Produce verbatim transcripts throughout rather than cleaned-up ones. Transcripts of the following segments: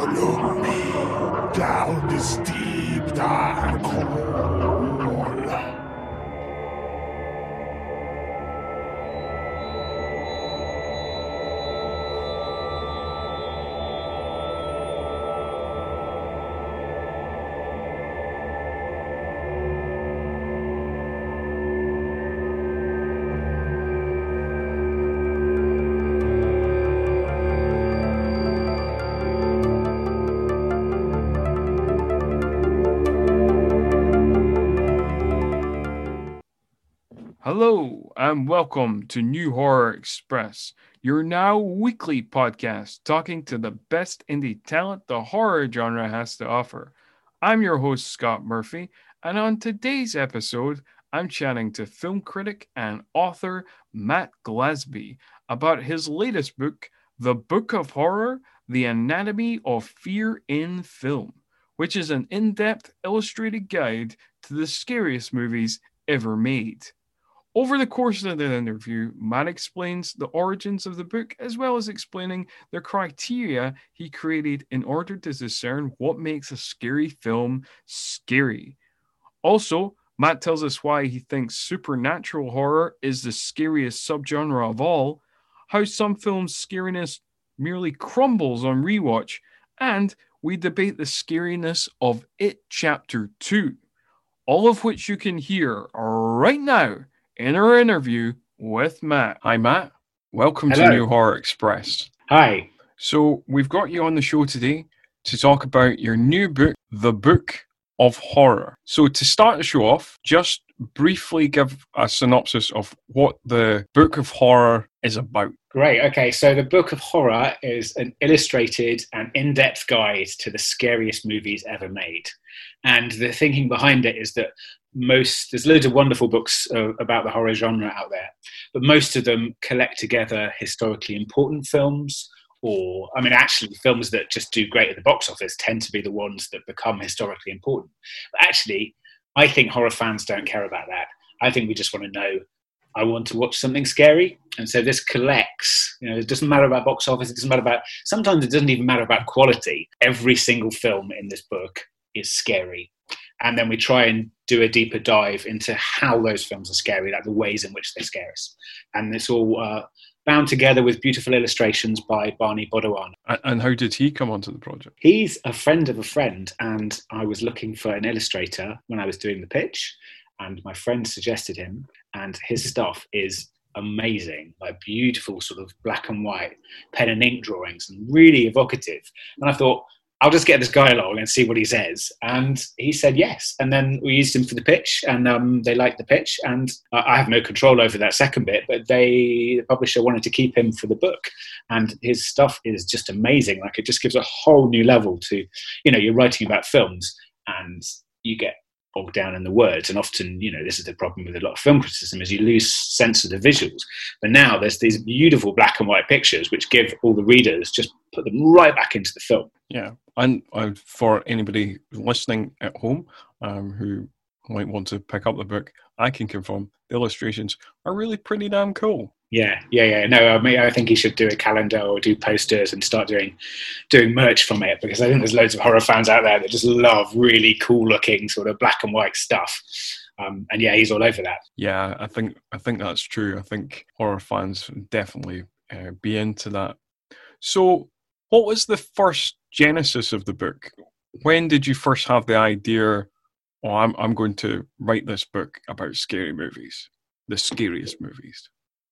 Follow me down this deep, dark hole. Hello and welcome to New Horror Express, your now weekly podcast talking to the best indie talent the horror genre has to offer. I'm your host, Scott Murphy, and on today's episode, I'm chatting to film critic and author Matt Glasby about his latest book, The Book of Horror, The Anatomy of Fear in Film, which is an in-depth illustrated guide to the scariest movies ever made. Over the course of the interview, Matt explains the origins of the book as well as explaining the criteria he created in order to discern what makes a scary film scary. Also, Matt tells us why he thinks supernatural horror is the scariest subgenre of all, how some films' scariness merely crumbles on rewatch, and we debate the scariness of It Chapter two. All of which you can hear right now in our interview with Matt. Hi, Matt. Welcome Hello. to New Horror Express. Hi. So we've got you on the show today to talk about your new book, The Book of Horror. So to start the show off, just briefly give a synopsis of what the Book of Horror is about. Great. Okay, so the Book of Horror is an illustrated and in-depth guide to the scariest movies ever made. And the thinking behind it is that most, there's loads of wonderful books uh, about the horror genre out there, but most of them collect together historically important films, or, I mean, actually films that just do great at the box office tend to be the ones that become historically important. But actually, I think horror fans don't care about that. I think we just want to know, I want to watch something scary. And so this collects, you know, it doesn't matter about box office, it doesn't matter about, sometimes it doesn't even matter about quality. Every single film in this book is scary. And then we try and do a deeper dive into how those films are scary, like the ways in which they scare us. And it's all uh, bound together with beautiful illustrations by Barney Bodowan. And how did he come onto the project? He's a friend of a friend, and I was looking for an illustrator when I was doing the pitch, and my friend suggested him, and his stuff is amazing, like beautiful sort of black and white pen and ink drawings and really evocative. And I thought, I'll just get this guy along and see what he says. And he said yes. And then we used him for the pitch, and um, they liked the pitch. And uh, I have no control over that second bit, but they, the publisher wanted to keep him for the book. And his stuff is just amazing. Like, it just gives a whole new level to, you know, you're writing about films and you get bogged down in the words. And often, you know, this is the problem with a lot of film criticism, is you lose sense of the visuals. But now there's these beautiful black and white pictures which give all the readers, just put them right back into the film. Yeah. And uh, for anybody listening at home um, who might want to pick up the book, I can confirm the illustrations are really pretty damn cool. Yeah, yeah, yeah. No, I mean, I think he should do a calendar or do posters and start doing doing merch from it, because I think there's loads of horror fans out there that just love really cool looking sort of black and white stuff. Um, and yeah, he's all over that. Yeah, I think I think that's true. I think horror fans definitely uh, be into that. So, what was the first genesis of the book? When did you first have the idea, oh, I'm I'm going to write this book about scary movies, the scariest movies?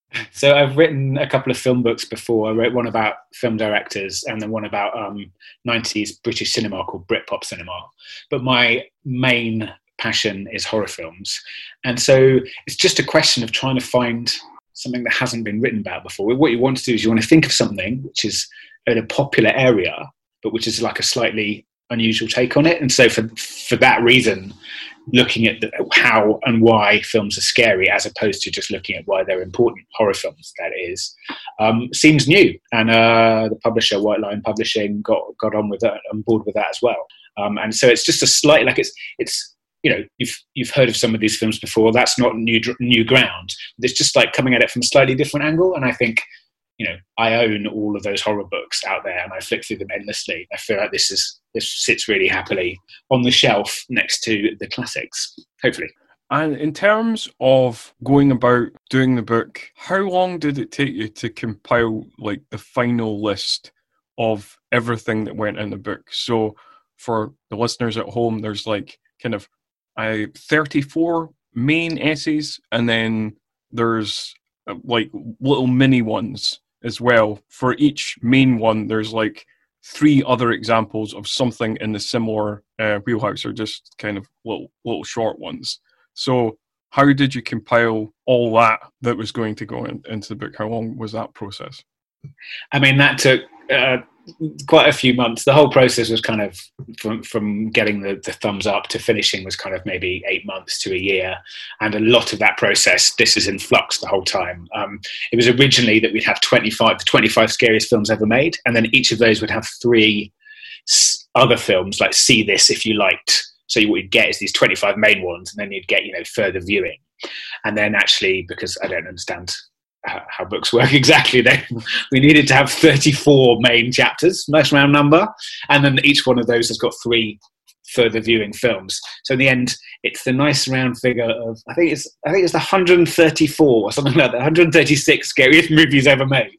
So I've written a couple of film books before. I wrote one about film directors and then one about um, nineties British cinema called Britpop cinema. But my main passion is horror films. And so it's just a question of trying to find something that hasn't been written about before. What you want to do is you want to think of something which is in a popular area, but which is like a slightly unusual take on it. And so for for that reason, looking at the, how and why films are scary, as opposed to just looking at why they're important, horror films, that is, um, seems new. And uh, the publisher, White Lion Publishing, got got on with that, on board with that as well. Um, and so it's just a slight, like it's it's you know, you've you've heard of some of these films before. That's not new new ground. It's just like coming at it from a slightly different angle. And I think, you know, I own all of those horror books out there, and I flick through them endlessly. I feel like this is this sits really happily on the shelf next to the classics, hopefully. And in terms of going about doing the book, how long did it take you to compile like the final list of everything that went in the book? So for the listeners at home, there's like kind of uh, thirty-four main essays, and then there's uh, like little mini ones as well. For each main one, there's like three other examples of something in the similar uh, wheelhouse, or just kind of little little short ones. So how did you compile all that that was going to go in, into the book? How long was that process? I mean, that took uh, quite a few months. The whole process was kind of from, from getting the, the thumbs up to finishing was kind of maybe eight months to a year. And a lot of that process, this is in flux the whole time. Um, it was originally that we'd have twenty-five, the twenty-five scariest films ever made. And then each of those would have three other films, like see this if you liked. So what you'd get is these twenty-five main ones, and then you'd get, you know, further viewing. And then actually, because I don't understand how, how books work exactly, then we needed to have thirty-four main chapters, nice round number. And then each one of those has got three further viewing films. So in the end, it's the nice round figure of, I think it's, I think it's the one hundred thirty-four or something like that, one hundred thirty-six scariest movies ever made.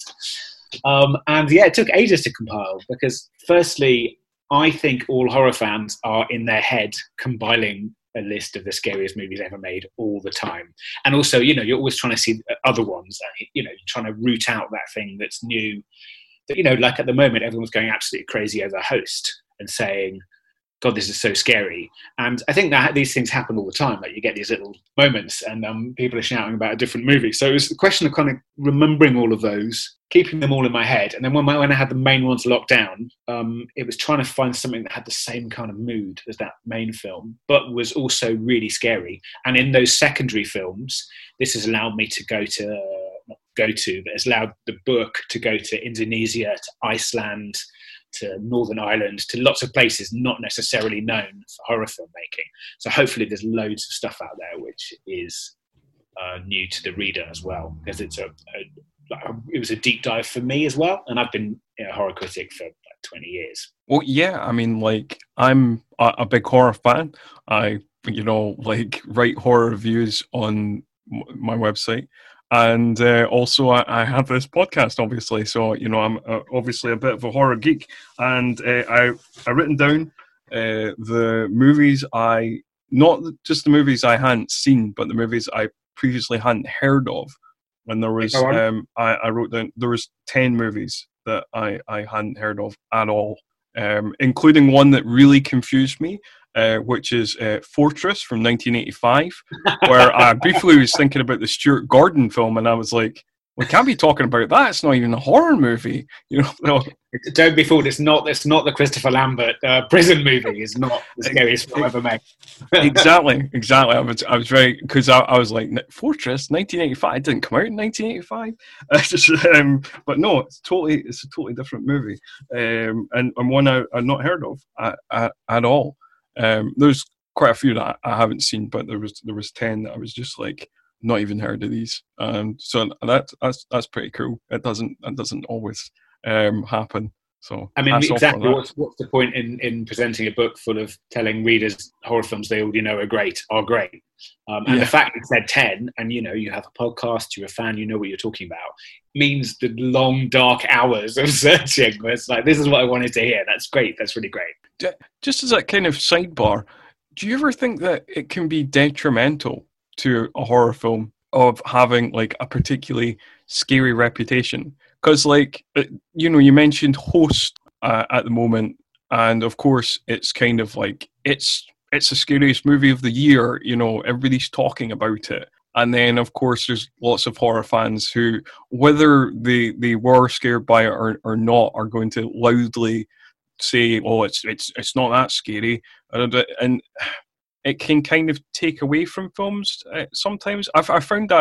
Um, and yeah, it took ages to compile because firstly, I think all horror fans are in their head compiling a list of the scariest movies ever made all the time. And also, you know, you're always trying to see other ones, you know, trying to root out that thing that's new. That, you know, like at the moment, everyone's going absolutely crazy over Host and saying, God, this is so scary. And I think that these things happen all the time. Like you get these little moments and um, people are shouting about a different movie. So it was the question of kind of remembering all of those, keeping them all in my head. And then when, my, when I had the main ones locked down, um, it was trying to find something that had the same kind of mood as that main film, but was also really scary. And in those secondary films, this has allowed me to go to, not go to, but it's allowed the book to go to Indonesia, to Iceland, to Northern Ireland, to lots of places not necessarily known for horror filmmaking. So hopefully there's loads of stuff out there which is uh, new to the reader as well, because it's a, a, a it was a deep dive for me as well, and I've been you know, a horror critic for like twenty years. Well, yeah, I mean, like I'm a, a big horror fan. I, you know, like write horror reviews on m- my website. And uh, also, I, I have this podcast, obviously. So, you know, I'm uh, obviously a bit of a horror geek. And uh, I I written down uh, the movies I, not just the movies I hadn't seen, but the movies I previously hadn't heard of. And there was, um, I, I wrote down, there was ten movies that I, I hadn't heard of at all, um, including one that really confused me. Uh, which is uh, Fortress from nineteen eighty-five, where I briefly was thinking about the Stuart Gordon film, and I was like, we can't be talking about that. It's not even a horror movie, you know. Don't be fooled. It's not. It's not the Christopher Lambert uh, prison movie. It's not the scariest film ever made. exactly, exactly. I was, I was very because I, I was like Fortress, nineteen eighty-five. It didn't come out in nineteen eighty-five. Just, um, but no, it's totally, it's a totally different movie, um, and, and one I, I've not heard of at, at, at all. Um, there's quite a few that I haven't seen, but there was there was ten that I was just like not even heard of these. Um, so that that's that's pretty cool. It doesn't it doesn't always um, happen. So I mean, exactly. What's what's the point in, in presenting a book full of telling readers horror films they already know are great are great? Um, and yeah. The fact it said ten, and you know, you have a podcast, you're a fan, you know what you're talking about, means the long dark hours of searching. Where it's like, this is what I wanted to hear. That's great. That's really great. Just as a kind of sidebar, do you ever think that it can be detrimental to a horror film of having like a particularly scary reputation? Because, like, you know, you mentioned Host uh, at the moment, and of course, it's kind of like it's it's the scariest movie of the year. You know, everybody's talking about it, and then of course, there's lots of horror fans who, whether they they were scared by it or or not, are going to loudly say, "Oh, it's it's it's not that scary," and, and it can kind of take away from films uh, sometimes. I've I found that.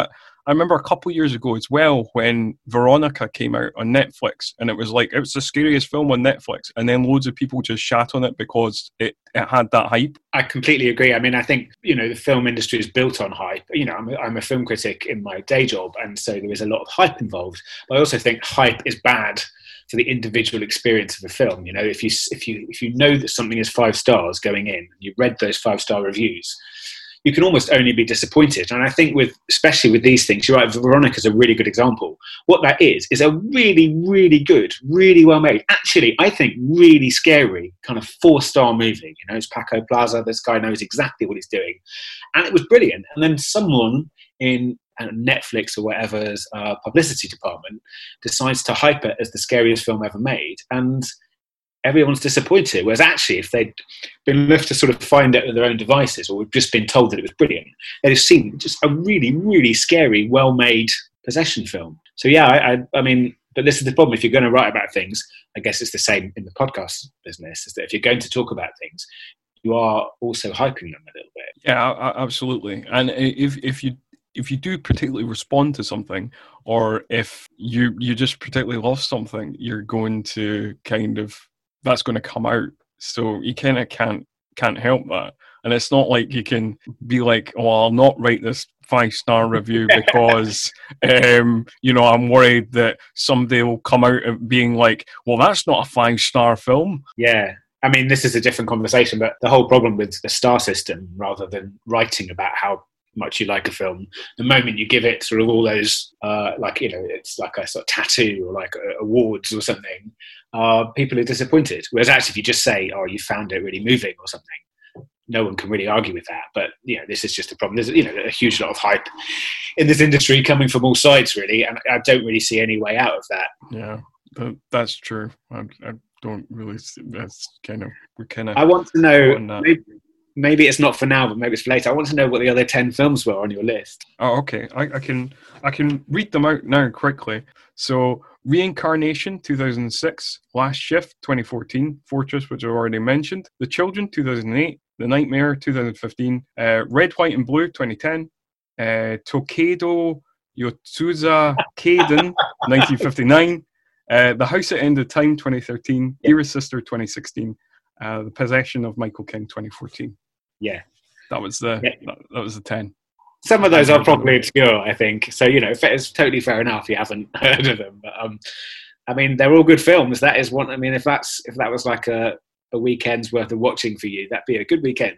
I remember a couple of years ago as well when Veronica came out on Netflix, and it was like, it was the scariest film on Netflix, and then loads of people just shat on it because it, it had that hype. I completely agree. I mean, I think, you know, the film industry is built on hype. You know, I'm a, I'm a film critic in my day job, and so there is a lot of hype involved. But I also think hype is bad for the individual experience of a film. You know, if you if you if you know that something is five stars going in, you read those five star reviews, you can almost only be disappointed. And I think with, especially with these things, you're right, Veronica's a really good example. What that is, is a really, really good, really well made, actually, I think really scary kind of four-star movie. You know, it's Paco Plaza, this guy knows exactly what he's doing. And it was brilliant. And then someone in uh, Netflix or whatever's uh, publicity department decides to hype it as the scariest film ever made. And everyone's disappointed. Whereas actually, if they'd been left to sort of find out with their own devices, or we've just been told that it was brilliant, they'd have seen just a really, really scary, well-made possession film. So yeah, I, I, I mean, but this is the problem. If you're going to write about things, I guess it's the same in the podcast business, is that if you're going to talk about things, you are also hyping them a little bit. Yeah, absolutely. And if if you if you do particularly respond to something, or if you you just particularly love something, you're going to kind of, that's going to come out. So you kind of can't can't help that. And it's not like you can be like, oh, I'll not write this five star review because um, you know, I'm worried that somebody will come out of being like, well, that's not a five star film. Yeah. I mean, this is a different conversation, but the whole problem with the star system, rather than writing about how much you like a film, the moment you give it sort of all those, uh, like, you know, it's like a sort of tattoo or like uh, awards or something, uh, people are disappointed. Whereas actually, if you just say, oh, you found it really moving or something, no one can really argue with that. But, you know, this is just a problem. There's, you know, a huge lot of hype in this industry coming from all sides, really, and I don't really see any way out of that. Yeah, that, that's true. I, I don't really see, that's kind of, we're kind of... I want to know... Maybe it's not for now, but maybe it's for later. I want to know what the other ten films were on your list. Oh, okay. I, I can I can read them out now quickly. So, Reincarnation, two thousand six. Last Shift, twenty fourteen. Fortress, which I've already mentioned. The Children, two thousand eight. The Nightmare, two thousand fifteen. Uh, Red, White, and Blue, twenty ten. Uh, Tokaido Yotsuza Kaiden, nineteen fifty-nine. Uh, the House at End of Time, twenty thirteen. Yeah. Dearest Sister, twenty sixteen. Uh, the Possession of Michael King, twenty fourteen. Yeah, that was the yeah. that, that was the ten. Some of those are probably obscure, I think. So, you know, it's totally fair enough if you haven't heard of them. But um, I mean, they're all good films. That is one. I mean, if that's if that was like a, a weekend's worth of watching for you, that'd be a good weekend.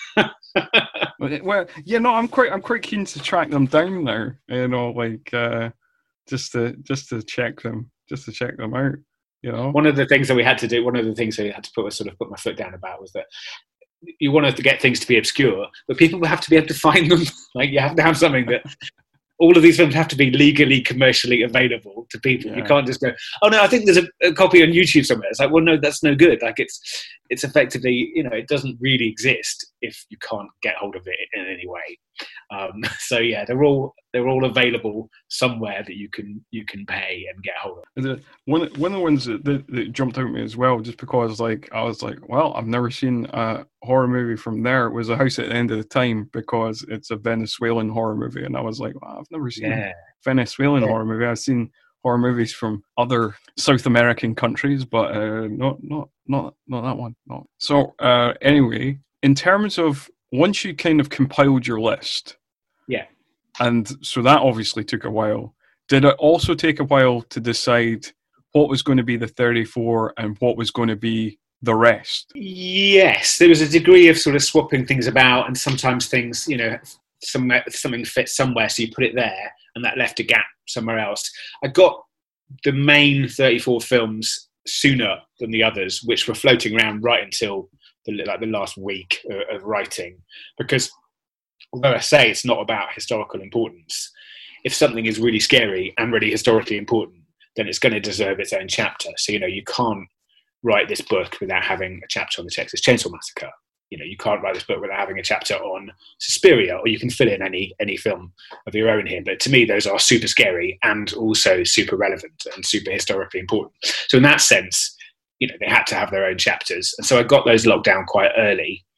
Well, yeah, no, I'm quite I'm quite keen to track them down now. You know, like uh, just to just to check them, just to check them out. You know, one of the things that we had to do, one of the things that I had to put sort of put my foot down about was that you wanted to get things to be obscure, but people will have to be able to find them. Like, you have to have something that all of these films have to be legally, commercially available to people. Yeah. You can't just go, oh no, I think there's a, a copy on YouTube somewhere. It's like, well, no, that's no good. Like, it's it's effectively, you know, it doesn't really exist if you can't get hold of it in any way. Um, so yeah, they're all they're all available somewhere that you can you can pay and get hold of. The, one one of the ones that, that, that jumped out at me as well, just because like I was like, well, I've never seen a horror movie from there, was A House at the End of the Time, because it's a Venezuelan horror movie, and I was like, well, I've never seen yeah. a Venezuelan yeah. horror movie. I've seen horror movies from other South American countries, but uh, not not not not that one. No. So uh, anyway, in terms of once you kind of compiled your list, yeah, and so that obviously took a while. Did it also take a while to decide what was going to be the thirty-four and what was going to be the rest? Yes, there was a degree of sort of swapping things about, and sometimes things, you know, some, something fits somewhere, so you put it there, and that left a gap somewhere else. I got the main thirty-four films sooner than the others, which were floating around right until the, like the last week of, of writing, because although I say it's not about historical importance, if something is really scary and really historically important, then it's going to deserve its own chapter. So, you know, you can't write this book without having a chapter on the Texas Chainsaw Massacre. You know, you can't write this book without having a chapter on Suspiria, or you can fill in any any film of your own here. But to me, those are super scary and also super relevant and super historically important. So in that sense, you know, they had to have their own chapters. And so I got those locked down quite early.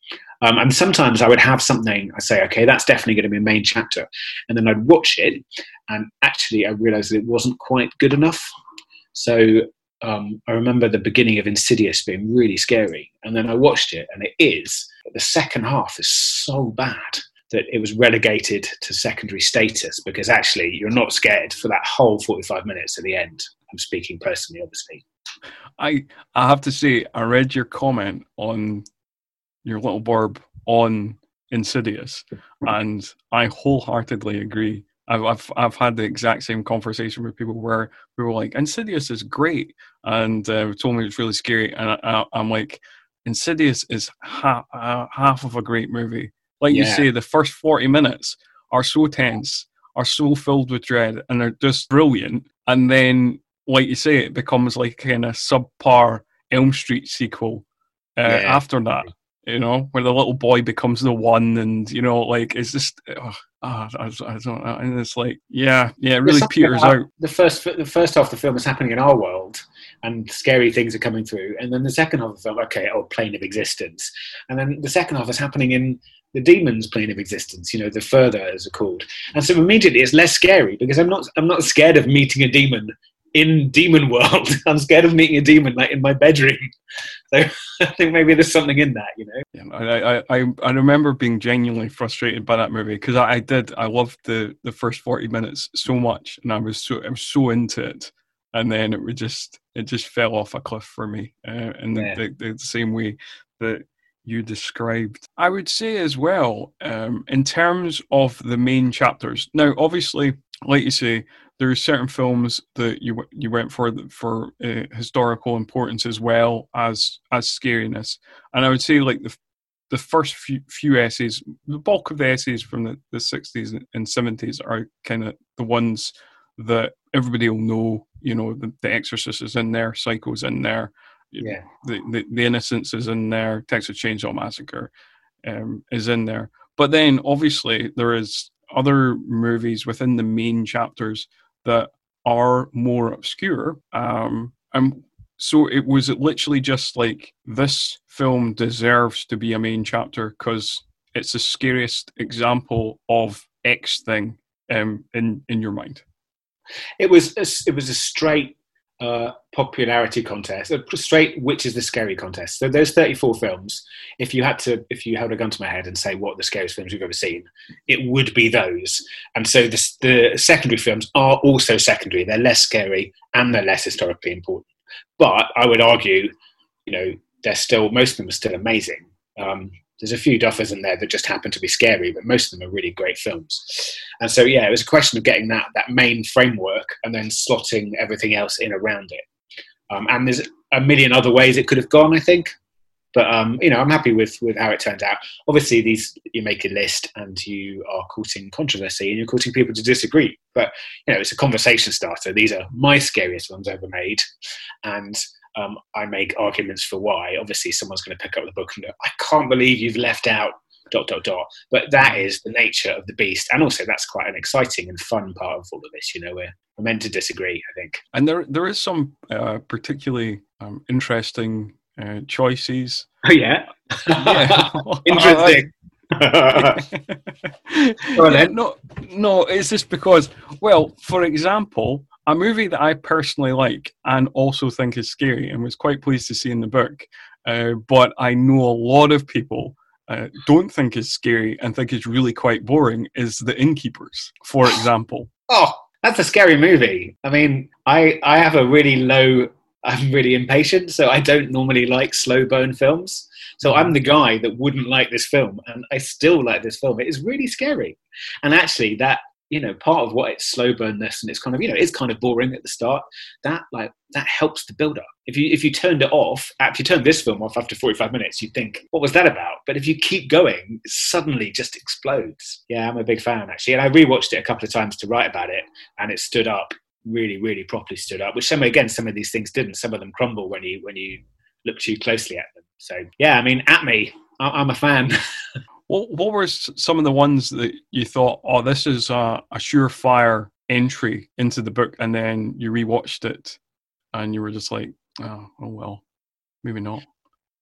Um, and sometimes I would have something, I say, okay, that's definitely going to be a main chapter. And then I'd watch it, and actually I realised that it wasn't quite good enough. So um, I remember the beginning of Insidious being really scary. And then I watched it, and it is, but the second half is so bad that it was relegated to secondary status, because actually you're not scared for that whole forty-five minutes at the end. I'm speaking personally, obviously. I I have to say, I read your comment on your little blurb on Insidious, and I wholeheartedly agree. I've I've I've had the exact same conversation with people where we were like, Insidious is great, and uh, told me it's really scary, and I, I, I'm like, Insidious is ha- uh, half of a great movie. Like you Yeah. say, the first forty minutes are so tense, are so filled with dread, and they're just brilliant. And then, like you say, it becomes like kind of subpar Elm Street sequel uh, Yeah. after that, you know, where the little boy becomes the one, and, you know, like, it's just, oh, oh, I, I don't know. And it's like, yeah, yeah, it really There's peters something out. about The first, the first half of the film is happening in our world, and scary things are coming through. And then the second half of the film, okay, oh, plane of existence. And then the second half is happening in the demon's plane of existence, you know, the further, as they're called. And so immediately it's less scary, because I'm not, I'm not scared of meeting a demon in demon world. I'm scared of meeting a demon like in my bedroom. So I think maybe there's something in that, you know. Yeah, I, I, I, I remember being genuinely frustrated by that movie, because I, I did I loved the, the first forty minutes so much, and I was so I was so into it, and then it would just it just fell off a cliff for me, uh, in Yeah. the, the, the same way that you described. I would say as well, um, in terms of the main chapters. Now, obviously, like you say, there are certain films that you you went for for uh, historical importance as well as as scariness, and I would say like the the first few, few essays, the bulk of the essays from the, the sixties and seventies are kind of the ones that everybody will know. You know, the, the Exorcist is in there, Psycho's in there, Yeah. the, the the Innocents is in there, Texas Chainsaw Massacre um, is in there. But then obviously there is other movies within the main chapters that are more obscure. Um, and so it was literally just like, this film deserves to be a main chapter because it's the scariest example of X thing um, in in your mind. It was a, it was a straight uh, popularity contest, a straight which is the scary contest. So those thirty-four films, if you had to, if you held a gun to my head and say what are the scariest films you've ever seen, it would be those. And so the, the secondary films are also secondary. They're less scary and they're less historically important. But I would argue, you know, they're still, most of them are still amazing. Um, There's a few duffers in there that just happen to be scary, but most of them are really great films. And so, yeah, it was a question of getting that that main framework and then slotting everything else in around it. Um, and there's a million other ways it could have gone, I think. But, um, you know, I'm happy with, with how it turned out. Obviously, these you make a list and you are courting controversy and you're courting people to disagree. But, you know, it's a conversation starter. These are my scariest ones ever made. And Um, I make arguments for why. Obviously, someone's going to pick up the book and go, I can't believe you've left out dot, dot, dot. But that is the nature of the beast. And also, that's quite an exciting and fun part of all of this. You know, we're, we're meant to disagree, I think. And there there is some uh, particularly um, interesting uh, choices. Oh, yeah? Yeah. Interesting. Go on, Yeah, then. no, no, it's just because, well, for example, a movie that I personally like and also think is scary and was quite pleased to see in the book, uh, but I know a lot of people uh, don't think is scary and think it's really quite boring, is The Innkeepers, for example. Oh, that's a scary movie. I mean, I, I have a really low, I'm really impatient, so I don't normally like slow burn films. So I'm the guy that wouldn't like this film, and I still like this film. It is really scary. And actually, that, you know, part of what it's slow burnness and it's kind of, you know, it's kind of boring at the start. That like that helps the build up. If you if you turned it off, if you turned this film off after forty-five minutes, you'd think, what was that about? But if you keep going, it suddenly just explodes. Yeah, I'm a big fan actually, and I rewatched it a couple of times to write about it, and it stood up really, really properly stood up. Which some again, some of these things didn't. Some of them crumble when you when you look too closely at them. So yeah, I mean, at me, I'm a fan. What, what were some of the ones that you thought, oh, this is a, a surefire entry into the book, and then you rewatched it and you were just like, oh, oh well, maybe not?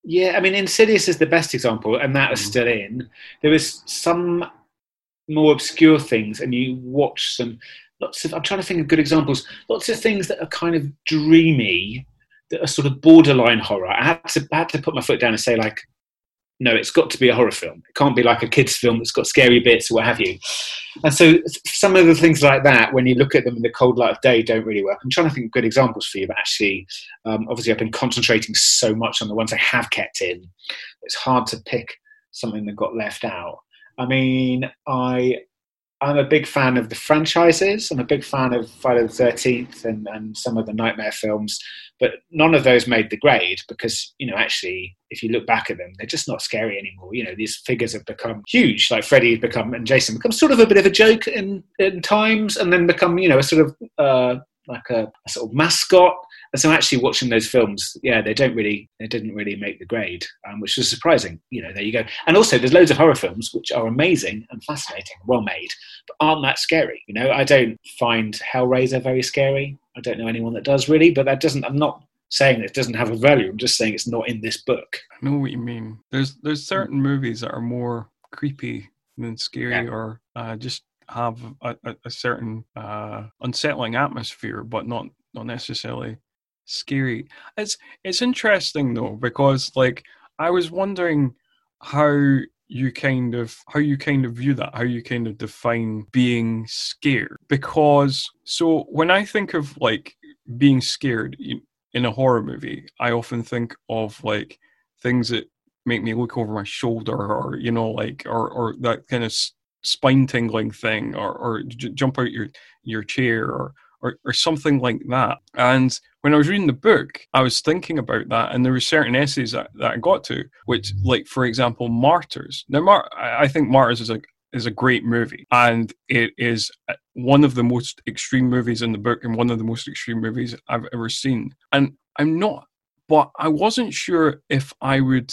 Yeah, I mean, Insidious is the best example, and that is Mm. still in. There is some more obscure things, and you watch some lots of. I'm trying to think of good examples. Lots of things that are kind of dreamy, that are sort of borderline horror. I had to I had to put my foot down and say, like, no, it's got to be a horror film. It can't be like a kids' film that's got scary bits or what have you. And so some of the things like that, when you look at them in the cold light of day, don't really work. I'm trying to think of good examples for you, but actually, um, obviously, I've been concentrating so much on the ones I have kept in. It's hard to pick something that got left out. I mean, I I'm a big fan of the franchises. I'm a big fan of Friday the thirteenth and, and some of the Nightmare films, but none of those made the grade because, you know, actually, if you look back at them, they're just not scary anymore. You know, these figures have become huge, like Freddy has become, and Jason become sort of a bit of a joke in, in times, and then become, you know, a sort of uh, like a, a sort of mascot. And so actually watching those films, yeah, they don't really, they didn't really make the grade, um, which was surprising. You know, there you go. And also there's loads of horror films which are amazing and fascinating, well made, but aren't that scary. You know, I don't find Hellraiser very scary. I don't know anyone that does really, but that doesn't, I'm not saying that it doesn't have a value. I'm just saying it's not in this book. I know what you mean. There's there's certain movies that are more creepy than scary, Yeah. or uh, just have a, a, a certain uh, unsettling atmosphere, but not not necessarily scary. It's it's interesting though, because like I was wondering how you kind of how you kind of view that, how you kind of define being scared. Because so when I think of like being scared in a horror movie, I often think of like things that make me look over my shoulder, or you know, like or or that kind of spine tingling thing, or or j- jump out your your chair, or Or, or something like that. And when I was reading the book, I was thinking about that, and there were certain essays that, that I got to, which, like, for example, Martyrs. Now, Mar- I think Martyrs is a is a great movie, and it is one of the most extreme movies in the book, and one of the most extreme movies I've ever seen. And I'm not, but I wasn't sure if I would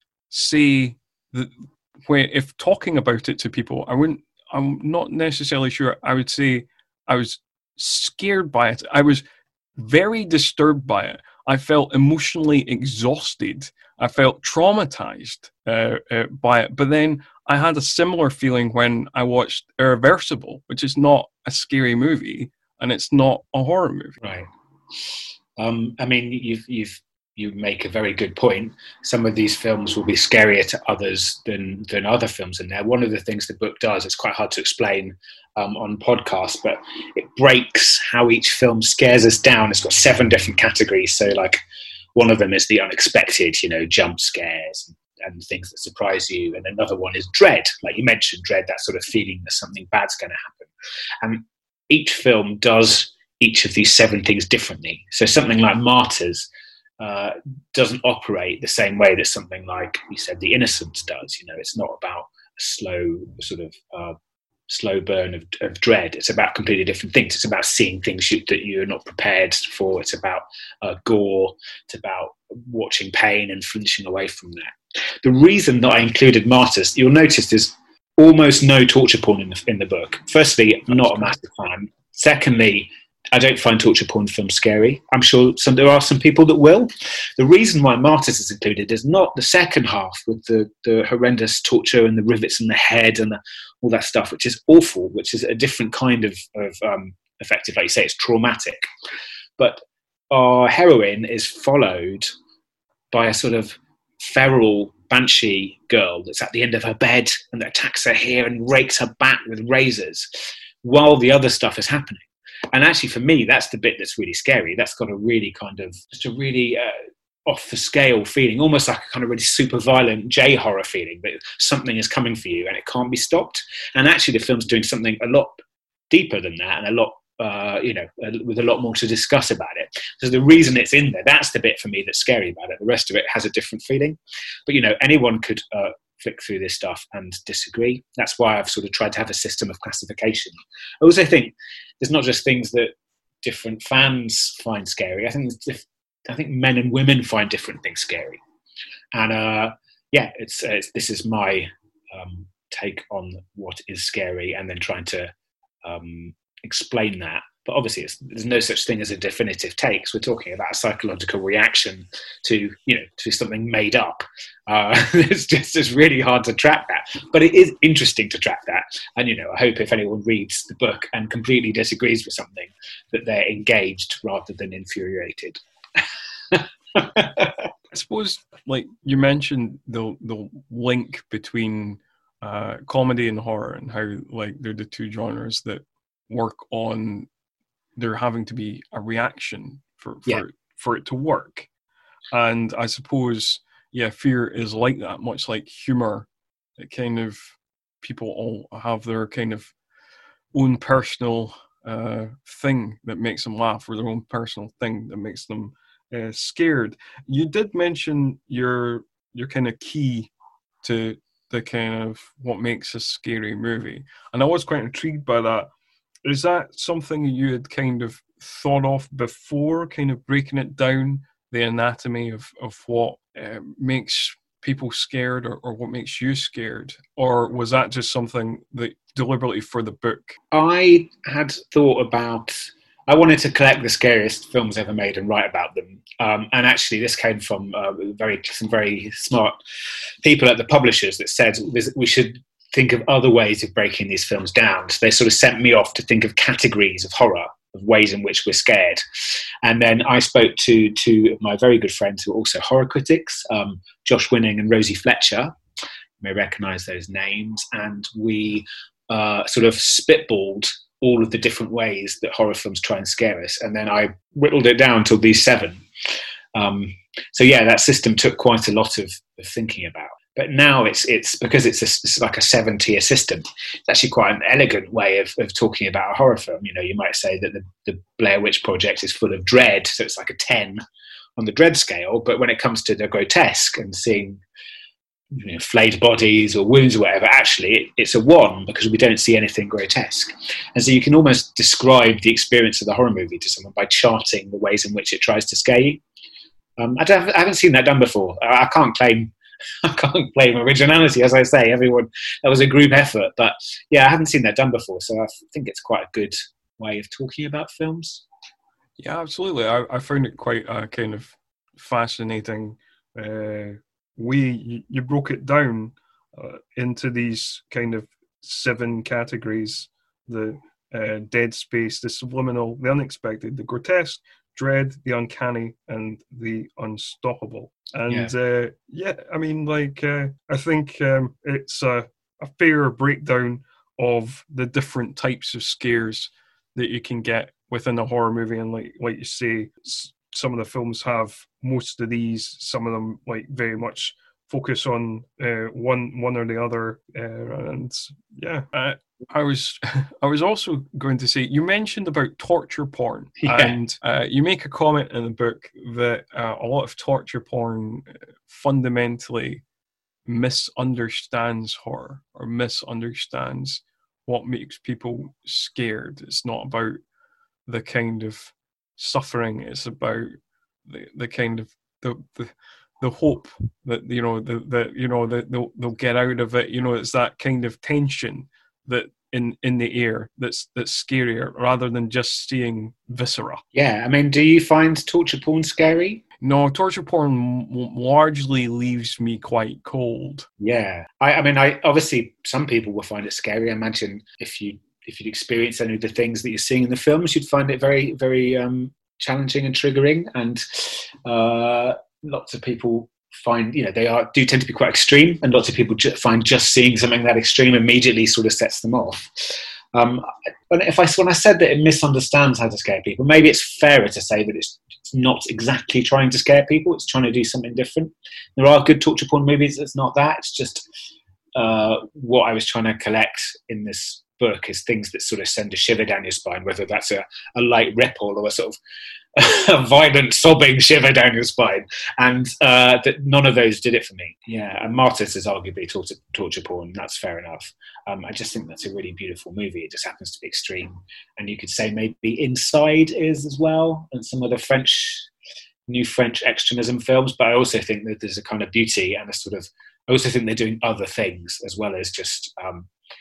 say that when if talking about it to people, I wouldn't. I'm not necessarily sure I would say I was scared by it. I was very disturbed by it. I felt emotionally exhausted. I felt traumatized uh, uh, by it. But then I had a similar feeling when I watched Irreversible, which is not a scary movie and it's not a horror movie. Right. Um, I mean, you've you've you make a very good point. Some of these films will be scarier to others than than other films in there. One of the things the book does, it's quite hard to explain um, on podcasts, but it breaks how each film scares us down. It's got seven different categories. So like one of them is the unexpected, you know, jump scares and, and things that surprise you. And another one is dread, like you mentioned, dread, that sort of feeling that something bad's going to happen. And each film does each of these seven things differently. So something like Martyrs uh, doesn't operate the same way that something like, you said, The Innocents does. You know, it's not about a slow sort of uh, slow burn of, of dread. It's about completely different things. It's about seeing things you, that you're not prepared for. It's about uh, gore. It's about watching pain and flinching away from that. The reason that I included Martyrs, you'll notice there's almost no torture porn in the, in the book. Firstly, I'm not a massive fan. Secondly, I don't find torture porn films scary. I'm sure some, there are some people that will. The reason why Martyrs is included is not the second half with the, the horrendous torture and the rivets in the head and the, all that stuff, which is awful, which is a different kind of, of um, effective, like you say, it's traumatic. But our heroine is followed by a sort of feral banshee girl that's at the end of her bed and that attacks her here and rakes her back with razors while the other stuff is happening. And actually, for me, that's the bit that's really scary. That's got a really kind of, just a really uh, off the scale feeling, almost like a kind of really super violent J-horror feeling that something is coming for you and it can't be stopped. And actually, the film's doing something a lot deeper than that and a lot, uh, you know, with a lot more to discuss about it. So the reason it's in there, that's the bit for me that's scary about it. The rest of it has a different feeling. But, you know, anyone could uh, flick through this stuff and disagree. That's why I've sort of tried to have a system of classification. I also think there's not just things that different fans find scary. I think diff- I think men and women find different things scary. And uh, yeah, it's, uh, it's this is my um, take on what is scary, and then trying to um, explain that but obviously it's, there's no such thing as a definitive take. So we're talking about a psychological reaction to, you know, to something made up. Uh, it's just it's really hard to track that, but it is interesting to track that. And, you know, I hope if anyone reads the book and completely disagrees with something, that they're engaged rather than infuriated. I suppose, like you mentioned, the the link between uh, comedy and horror, and how like they're the two genres that work on there having to be a reaction for for, Yeah. for it to work. And I suppose, yeah, fear is like that, much like humor. It kind of, people all have their kind of own personal uh, thing that makes them laugh, or their own personal thing that makes them uh, scared. You did mention your your kind of key to the kind of what makes a scary movie, and I was quite intrigued by that. Is that something you had kind of thought of before, kind of breaking it down, the anatomy of, of what uh, makes people scared, or, or what makes you scared? Or was that just something that deliberately for the book? I had thought about, I wanted to collect the scariest films ever made and write about them. Um, and actually this came from uh, very some very smart people at the publishers that said we should think of other ways of breaking these films down. So they sort of sent me off to think of categories of horror, of ways in which we're scared. And then I spoke to two of my very good friends who are also horror critics, um, Josh Winning and Rosie Fletcher. You may recognise those names. And we uh, sort of spitballed all of the different ways that horror films try and scare us. And then I whittled it down to these seven. Um, so yeah, that system took quite a lot of, of thinking about. But now it's it's because it's, a, it's like a seven-tier system. It's actually quite an elegant way of, of talking about a horror film. You know, you might say that the, the Blair Witch Project is full of dread, so it's like a ten on the dread scale. But when it comes to the grotesque and seeing, you know, flayed bodies or wounds or whatever, actually it, it's a one, because we don't see anything grotesque. And so you can almost describe the experience of the horror movie to someone by charting the ways in which it tries to scare you. Um, I, don't, I haven't seen that done before. I, I can't claim... I can't claim originality, as I say. Everyone, that was a group effort, but yeah, I haven't seen that done before, so I think it's quite a good way of talking about films. Yeah, absolutely. I, I found it quite a kind of fascinating uh, way. You, you broke it down uh, into these kind of seven categories: the uh, dead space, the subliminal, the unexpected, the grotesque, dread, the uncanny, and the unstoppable. And yeah, uh, yeah I mean, like, uh, I think um, it's a, a fair breakdown of the different types of scares that you can get within a horror movie. And like, like you say, some of the films have most of these. Some of them, like, very much focus on uh, one one or the other. Uh, and yeah, I, I was I was also going to say, you mentioned about torture porn, yeah. and uh, you make a comment in the book that uh, a lot of torture porn fundamentally misunderstands horror, or misunderstands what makes people scared. It's not about the kind of suffering; it's about the the kind of the the, the hope that, you know, the the you know that they'll they'll get out of it. You know, it's that kind of tension that in in the air that's that's scarier, rather than just seeing viscera. Yeah, I mean, do you find torture porn scary? No, torture porn largely leaves me quite cold. Yeah, I, I mean, I obviously some people will find it scary. I imagine if you if you'd experienced any of the things that you're seeing in the films, you'd find it very very um, challenging and triggering. And uh, lots of people find, you know, they are do tend to be quite extreme, and lots of people ju- find just seeing something that extreme immediately sort of sets them off. Um, and if I when I said that it misunderstands how to scare people, maybe it's fairer to say that it's, it's not exactly trying to scare people. It's trying to do something different. There are good torture porn movies. It's not that. It's just uh, what I was trying to collect in this book is things that sort of send a shiver down your spine, whether that's a, a light ripple or a sort of a violent sobbing shiver down your spine, and uh, that none of those did it for me. Yeah, and Martyrs is arguably torture, torture porn. That's fair enough. Um, I just think that's a really beautiful movie. It just happens to be extreme, and you could say maybe Inside is as well, and some of the French, new French extremism films. But I also think that there's a kind of beauty and a sort of. I also think they're doing other things as well as just um,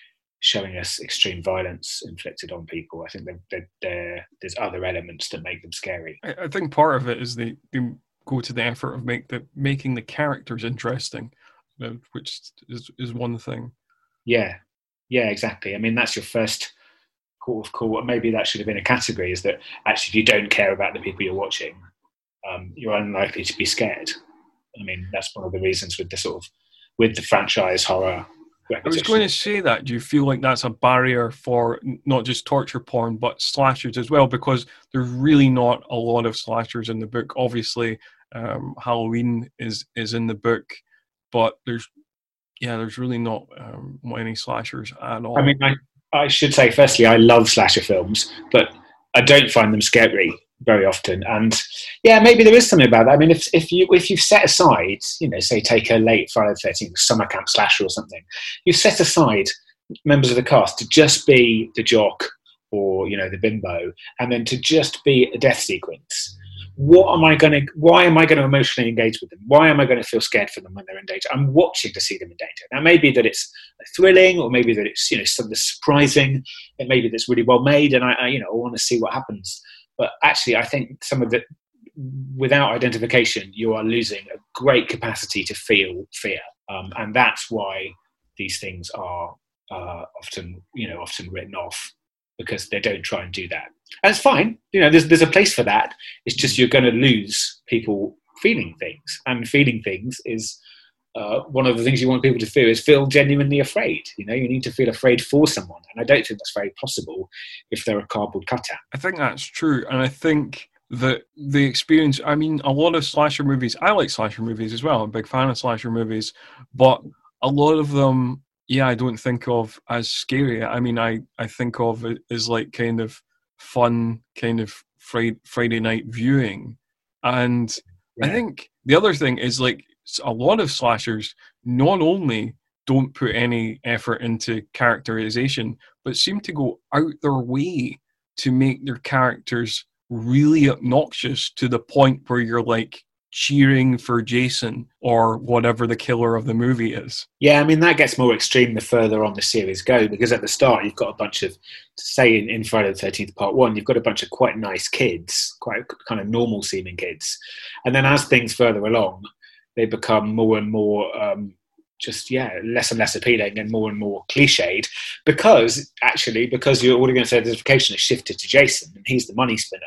showing us extreme violence inflicted on people. I think they're, they're, they're, there's other elements that make them scary. I, I think part of it is they, they go to the effort of make the making the characters interesting, you know, which is is one thing. Yeah, yeah, exactly. I mean, that's your first call of call. Maybe that should have been a category, is that actually if you don't care about the people you're watching, um, you're unlikely to be scared. I mean, that's one of the reasons with the sort of, with the franchise horror. I was going to say that. Do you feel like that's a barrier for not just torture porn, but slashers as well? Because there's really not a lot of slashers in the book. Obviously, um, Halloween is, is in the book, but there's, yeah, there's really not um, any slashers at all. I mean, I, I should say, firstly, I love slasher films, but I don't find them scary very often. And yeah, maybe there is something about that. I mean, if if you if you've set aside, you know, say take a late Friday the thirteenth summer camp slasher or something, you've set aside members of the cast to just be the jock or, you know, the bimbo, and then to just be a death sequence. What am I going to? Why am I going to emotionally engage with them? Why am I going to feel scared for them when they're in danger? I'm watching to see them in danger. Now, maybe that it's thrilling, or maybe that it's, you know, something surprising. It maybe that's really well made, and I, I you know, I want to see what happens. But actually, I think some of the, without identification, you are losing a great capacity to feel fear, um, and that's why these things are uh, often, you know, often written off, because they don't try and do that. And it's fine, you know. There's there's a place for that. It's just you're going to lose people feeling things, and feeling things is uh, one of the things you want people to feel is feel genuinely afraid. You know, you need to feel afraid for someone, and I don't think that's very possible if they're a cardboard cutout. I think that's true, and I think that the experience, I mean, a lot of slasher movies, I like slasher movies as well, I'm a big fan of slasher movies, but a lot of them, yeah, I don't think of as scary. I mean, I, I think of it as like kind of fun, kind of Friday, Friday night viewing. And yeah. I think the other thing is, like, a lot of slashers not only don't put any effort into characterization, but seem to go out their way to make their characters really obnoxious to the point where you're like cheering for Jason or whatever the killer of the movie is. Yeah, I mean, that gets more extreme the further on the series go, because at the start you've got a bunch of, say in, in Friday the thirteenth part one, you've got a bunch of quite nice kids, quite kind of normal seeming kids. And then as things further along, they become more and more um, just, yeah, less and less appealing and more and more cliched, because actually, because your audience identification has shifted to Jason and he's the money spinner.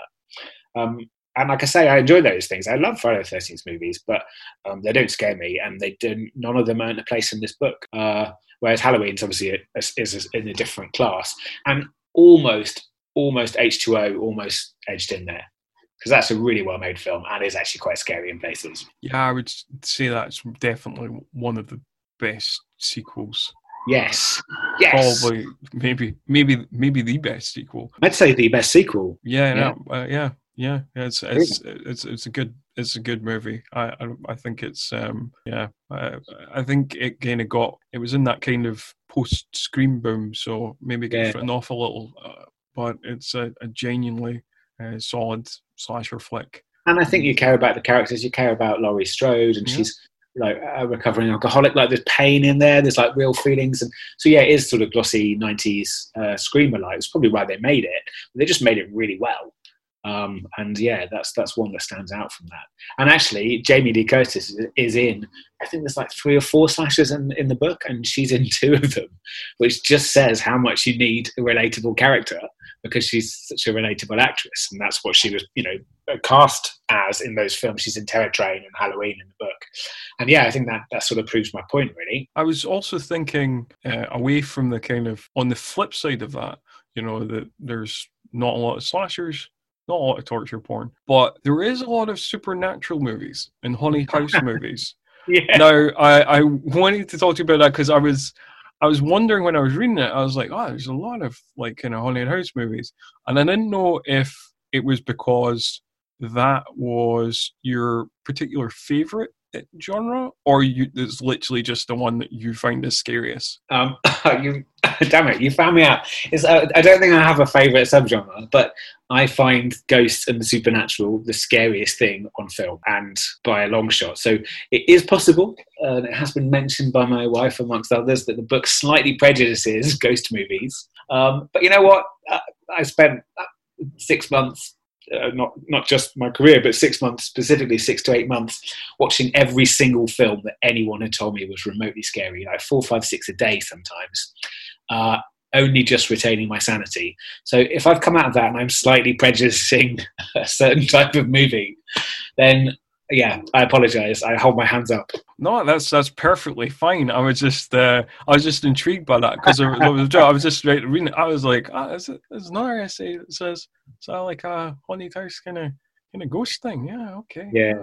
Um, and like I say, I enjoy those things. I love Friday the thirteenth movies, but um, they don't scare me, and they don't. None of them earn a place in this book. Uh, whereas Halloween's obviously a, a, is in a different class, and almost, almost H two O, almost edged in there, because that's a really well-made film and is actually quite scary in places. Yeah, I would say that's definitely one of the best sequels. Yes, yes. Probably, maybe, maybe, maybe the best sequel. I'd say the best sequel. Yeah, yeah, no, uh, yeah, yeah. It's it's, it's it's a good it's a good movie. I I, I think it's um yeah. I I think it kind of got it was in that kind of post Scream boom, so maybe it got Yeah. written off a little, uh, but it's a, a genuinely uh, solid slasher flick. And I think you care about the characters. You care about Laurie Strode, and Yeah. she's like a recovering alcoholic. Like, there's pain in there. There's like real feelings, and so yeah, it is sort of glossy nineties uh, screamer like. It's probably why they made it. They just made it really well. Um, and yeah, that's that's one that stands out from that. And actually, Jamie Lee Curtis is, is in, I think there's like three or four slashers in, in the book, and she's in two of them, which just says how much you need a relatable character, because she's such a relatable actress, and that's what she was, you know, cast as in those films. She's in Terror Train and Halloween in the book. And yeah, I think that, that sort of proves my point, really. I was also thinking uh, away from the kind of, on the flip side of that, you know, that there's not a lot of slashers, not a lot of torture porn, but there is a lot of supernatural movies and haunted house movies. Yeah. Now, I, I wanted to talk to you about that because I was I was wondering when I was reading it, I was like, oh, there's a lot of like kind of haunted house movies. And I didn't know if it was because that was your particular favorite genre, or you it's literally just the one that you find the scariest. Um, you, Damn it, you found me out. It's, uh, I don't think I have a favourite subgenre, but I find ghosts and the supernatural the scariest thing on film, and by a long shot. So it is possible, uh, and it has been mentioned by my wife, amongst others, that the book slightly prejudices ghost movies. Um, but you know what? Uh, I spent six months, uh, not not just my career, but six months, specifically six to eight months, watching every single film that anyone had told me was remotely scary, like four, five, six a day sometimes. Uh, only just retaining my sanity. So if I've come out of that and I'm slightly prejudicing a certain type of movie, then yeah, I apologise. I hold my hands up. No, that's that's perfectly fine. I was just uh, I was just intrigued by that because I was just reading it. I was like, ah, is it, there's another essay that says it's like a haunted house kind of kind of ghost thing. Yeah, okay. Yeah.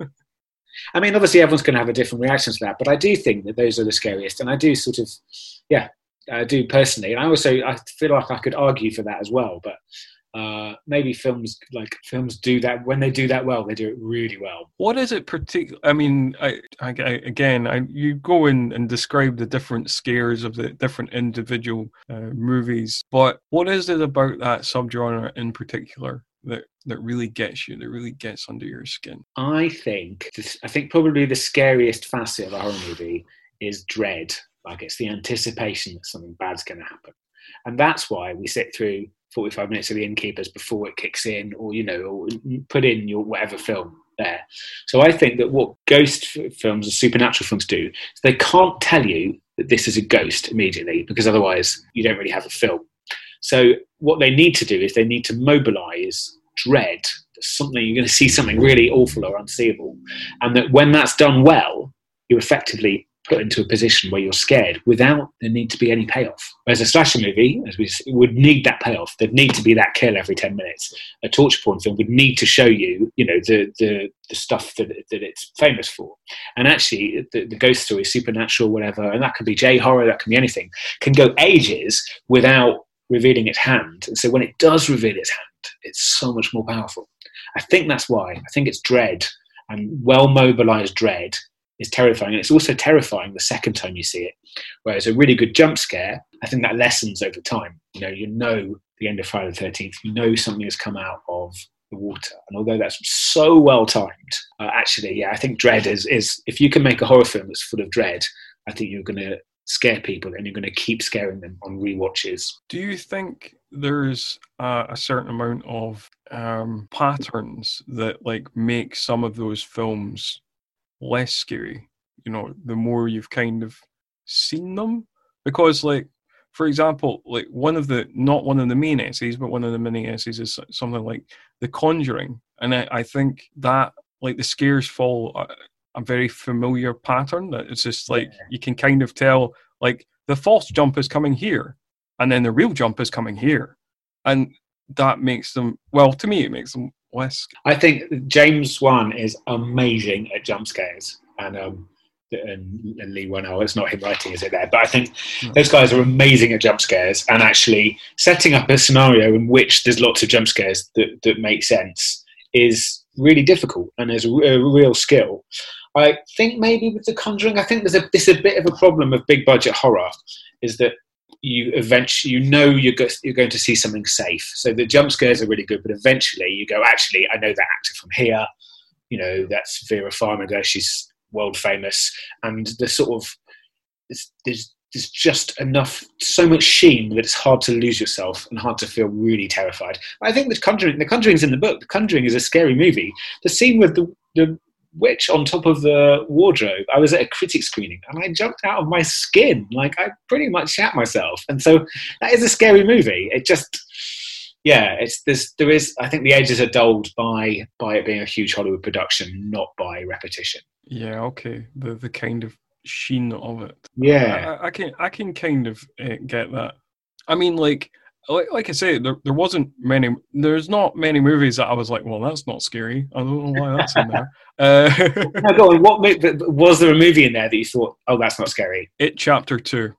I mean, obviously everyone's going to have a different reaction to that, but I do think that those are the scariest, and I do sort of, yeah, I do personally, and I also I feel like I could argue for that as well, but. Uh, maybe films like films do that when they do that well, they do it really well. What is it particular? I mean, I, I, I again, I, you go in and describe the different scares of the different individual uh, movies, but what is it about that subgenre in particular that that really gets you, that really gets under your skin? I think this, I think probably the scariest facet of a horror movie is dread. Like it's the anticipation that something bad's going to happen, and that's why we sit through forty-five minutes of The Innkeepers before it kicks in, or, you know, or put in your whatever film there. So I think that what ghost films or supernatural films do is they can't tell you that this is a ghost immediately, because otherwise you don't really have a film. So what they need to do is they need to mobilise dread, that something you're going to see something really awful or unseeable, and that when that's done well, you effectively put into a position where you're scared without there need to be any payoff. Whereas a slasher movie, as we would need that payoff. There'd need to be that kill every ten minutes. A torture porn film would need to show you, you know, the the, the stuff that that it's famous for. And actually, the, the ghost story, supernatural, whatever, and that could be J-horror, that can be anything, can go ages without revealing its hand. And so when it does reveal its hand, it's so much more powerful. I think that's why. I think it's dread, and well-mobilised dread is terrifying, and it's also terrifying the second time you see it. Whereas a really good jump scare, I think that lessens over time. You know, you know the end of Friday the thirteenth, you know something has come out of the water, and although that's so well timed, uh, actually, yeah, I think dread is is if you can make a horror film that's full of dread, I think you're going to scare people, and you're going to keep scaring them on rewatches. Do you think there's uh, a certain amount of um, patterns that like make some of those films less scary, you know, the more you've kind of seen them? Because, like, for example, like one of the, not one of the main essays, but one of the mini essays is something like The Conjuring. And I, I think that, like, the scares follow a, a very familiar pattern, that it's just like, yeah. You can kind of tell, like, the false jump is coming here, and then the real jump is coming here. And that makes them, well, to me, it makes them less. I think James Wan is amazing at jump scares, and um, and, and Lee Whannell, it's not him writing, is it there? But I think no. Those guys are amazing at jump scares, and actually setting up a scenario in which there's lots of jump scares that, that make sense is really difficult, and there's a, a real skill. I think maybe with The Conjuring, I think there's a, this is a bit of a problem of big budget horror, is that you eventually, you know, you're, go, you're going to see something safe. So the jump scares are really good, but eventually you go, actually, I know that actor from here. You know, that's Vera Farmiga. She's world famous. And the sort of, there's, there's, there's just enough, so much sheen that it's hard to lose yourself and hard to feel really terrified. I think The Conjuring, The Conjuring's in the book. The Conjuring is a scary movie. The scene with the, the witch on top of the wardrobe, I was at a critic screening and I jumped out of my skin. Like, I pretty much shat myself. And so that is a scary movie. It just, yeah, it's there's there is, I think the edges are dulled by by it being a huge Hollywood production, not by repetition. Yeah, okay. The the kind of sheen of it. Yeah. I, I can I can kind of uh, get that. I mean, like, Like, like I say, there, there wasn't many, there's not many movies that I was like, well, that's not scary. I don't know why that's in there. Uh, no, go on. What, was there a movie in there that you thought, oh, that's not scary? It Chapter two.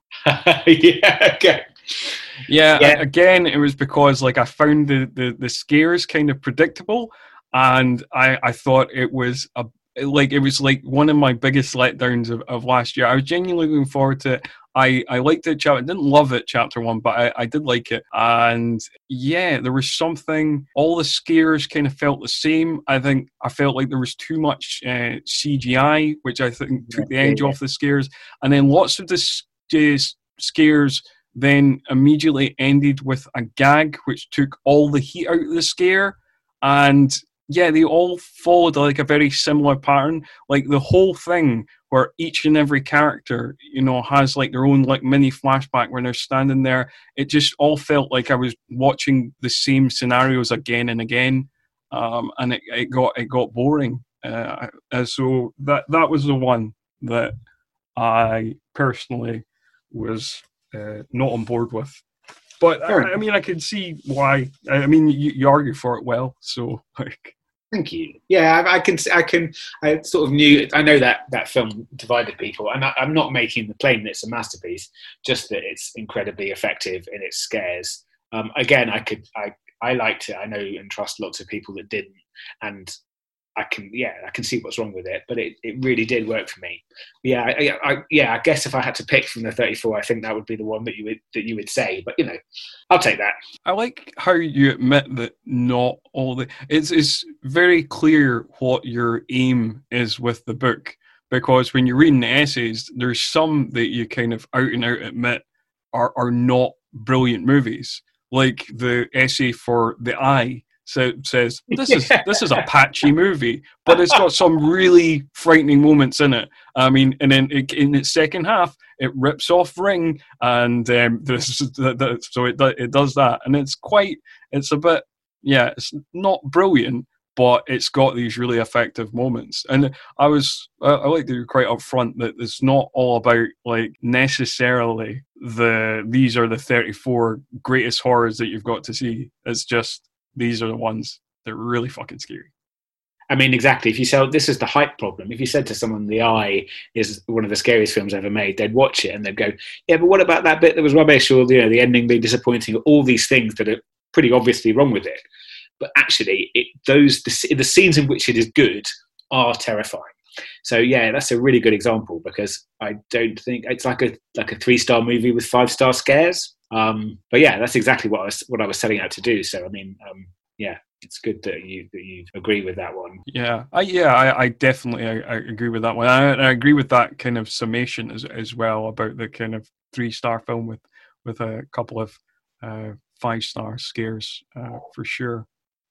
yeah, okay. Yeah, yeah, again, it was because, like, I found the, the, the scares kind of predictable, and I, I thought it was a like it was like one of my biggest letdowns of, of last year. I was genuinely looking forward to it. I, I liked it. Chapter, I didn't love it, chapter one, but I, I did like it. And yeah, there was something, all the scares kind of felt the same. I think I felt like there was too much uh, C G I, which I think took the edge off the scares. And then lots of the s- scares then immediately ended with a gag, which took all the heat out of the scare. And yeah, they all followed like a very similar pattern. Like the whole thing where each and every character, you know, has like their own like mini flashback when they're standing there. It just all felt like I was watching the same scenarios again and again, um, and it, it got it got boring. Uh, so that that was the one that I personally was uh, not on board with. But I, I mean, I can see why. I mean, you, you argue for it well, so like. Thank you. Yeah, I, I can. I can. I sort of knew. I know that that film divided people, and I, I'm not making the claim that it's a masterpiece. Just that it's incredibly effective in its scares. Um, again, I could. I I liked it. I know and trust lots of people that didn't, and I can. Yeah, I can see what's wrong with it. But it, it really did work for me. Yeah, I, I, yeah. I guess if I had to pick from the thirty-four, I think that would be the one that you would that you would say. But you know, I'll take that. I like how you admit that not all the it's it's very clear what your aim is with the book, because when you're reading the essays, there's some that you kind of out and out admit are are not brilliant movies. Like the essay for The Eye so says this is this is a patchy movie, but it's got some really frightening moments in it. I mean, and then it, in its second half, it rips off Ring, and um, this, the, the, so it it does that, and it's quite, it's a bit, yeah, it's not brilliant, but it's got these really effective moments. And I was, I, I like to be quite upfront that it's not all about like necessarily the these are the thirty-four greatest horrors that you've got to see. It's just these are the ones that are really fucking scary. I mean, exactly. If you said this is the hype problem, if you said to someone The Eye is one of the scariest films ever made, they'd watch it and they'd go, yeah, but what about that bit that was rubbish, or you know, the ending being disappointing, all these things that are pretty obviously wrong with it. But actually, it, those the, the scenes in which it is good are terrifying. So yeah, that's a really good example, because I don't think it's like a like a three star movie with five star scares. Um, but yeah, that's exactly what I was what I was setting out to do. So I mean, um, yeah, it's good that you that you agree with that one. Yeah, I, yeah, I, I definitely I, I agree with that one. I, I agree with that kind of summation as as well about the kind of three star film with with a couple of uh, five star scares uh, for sure.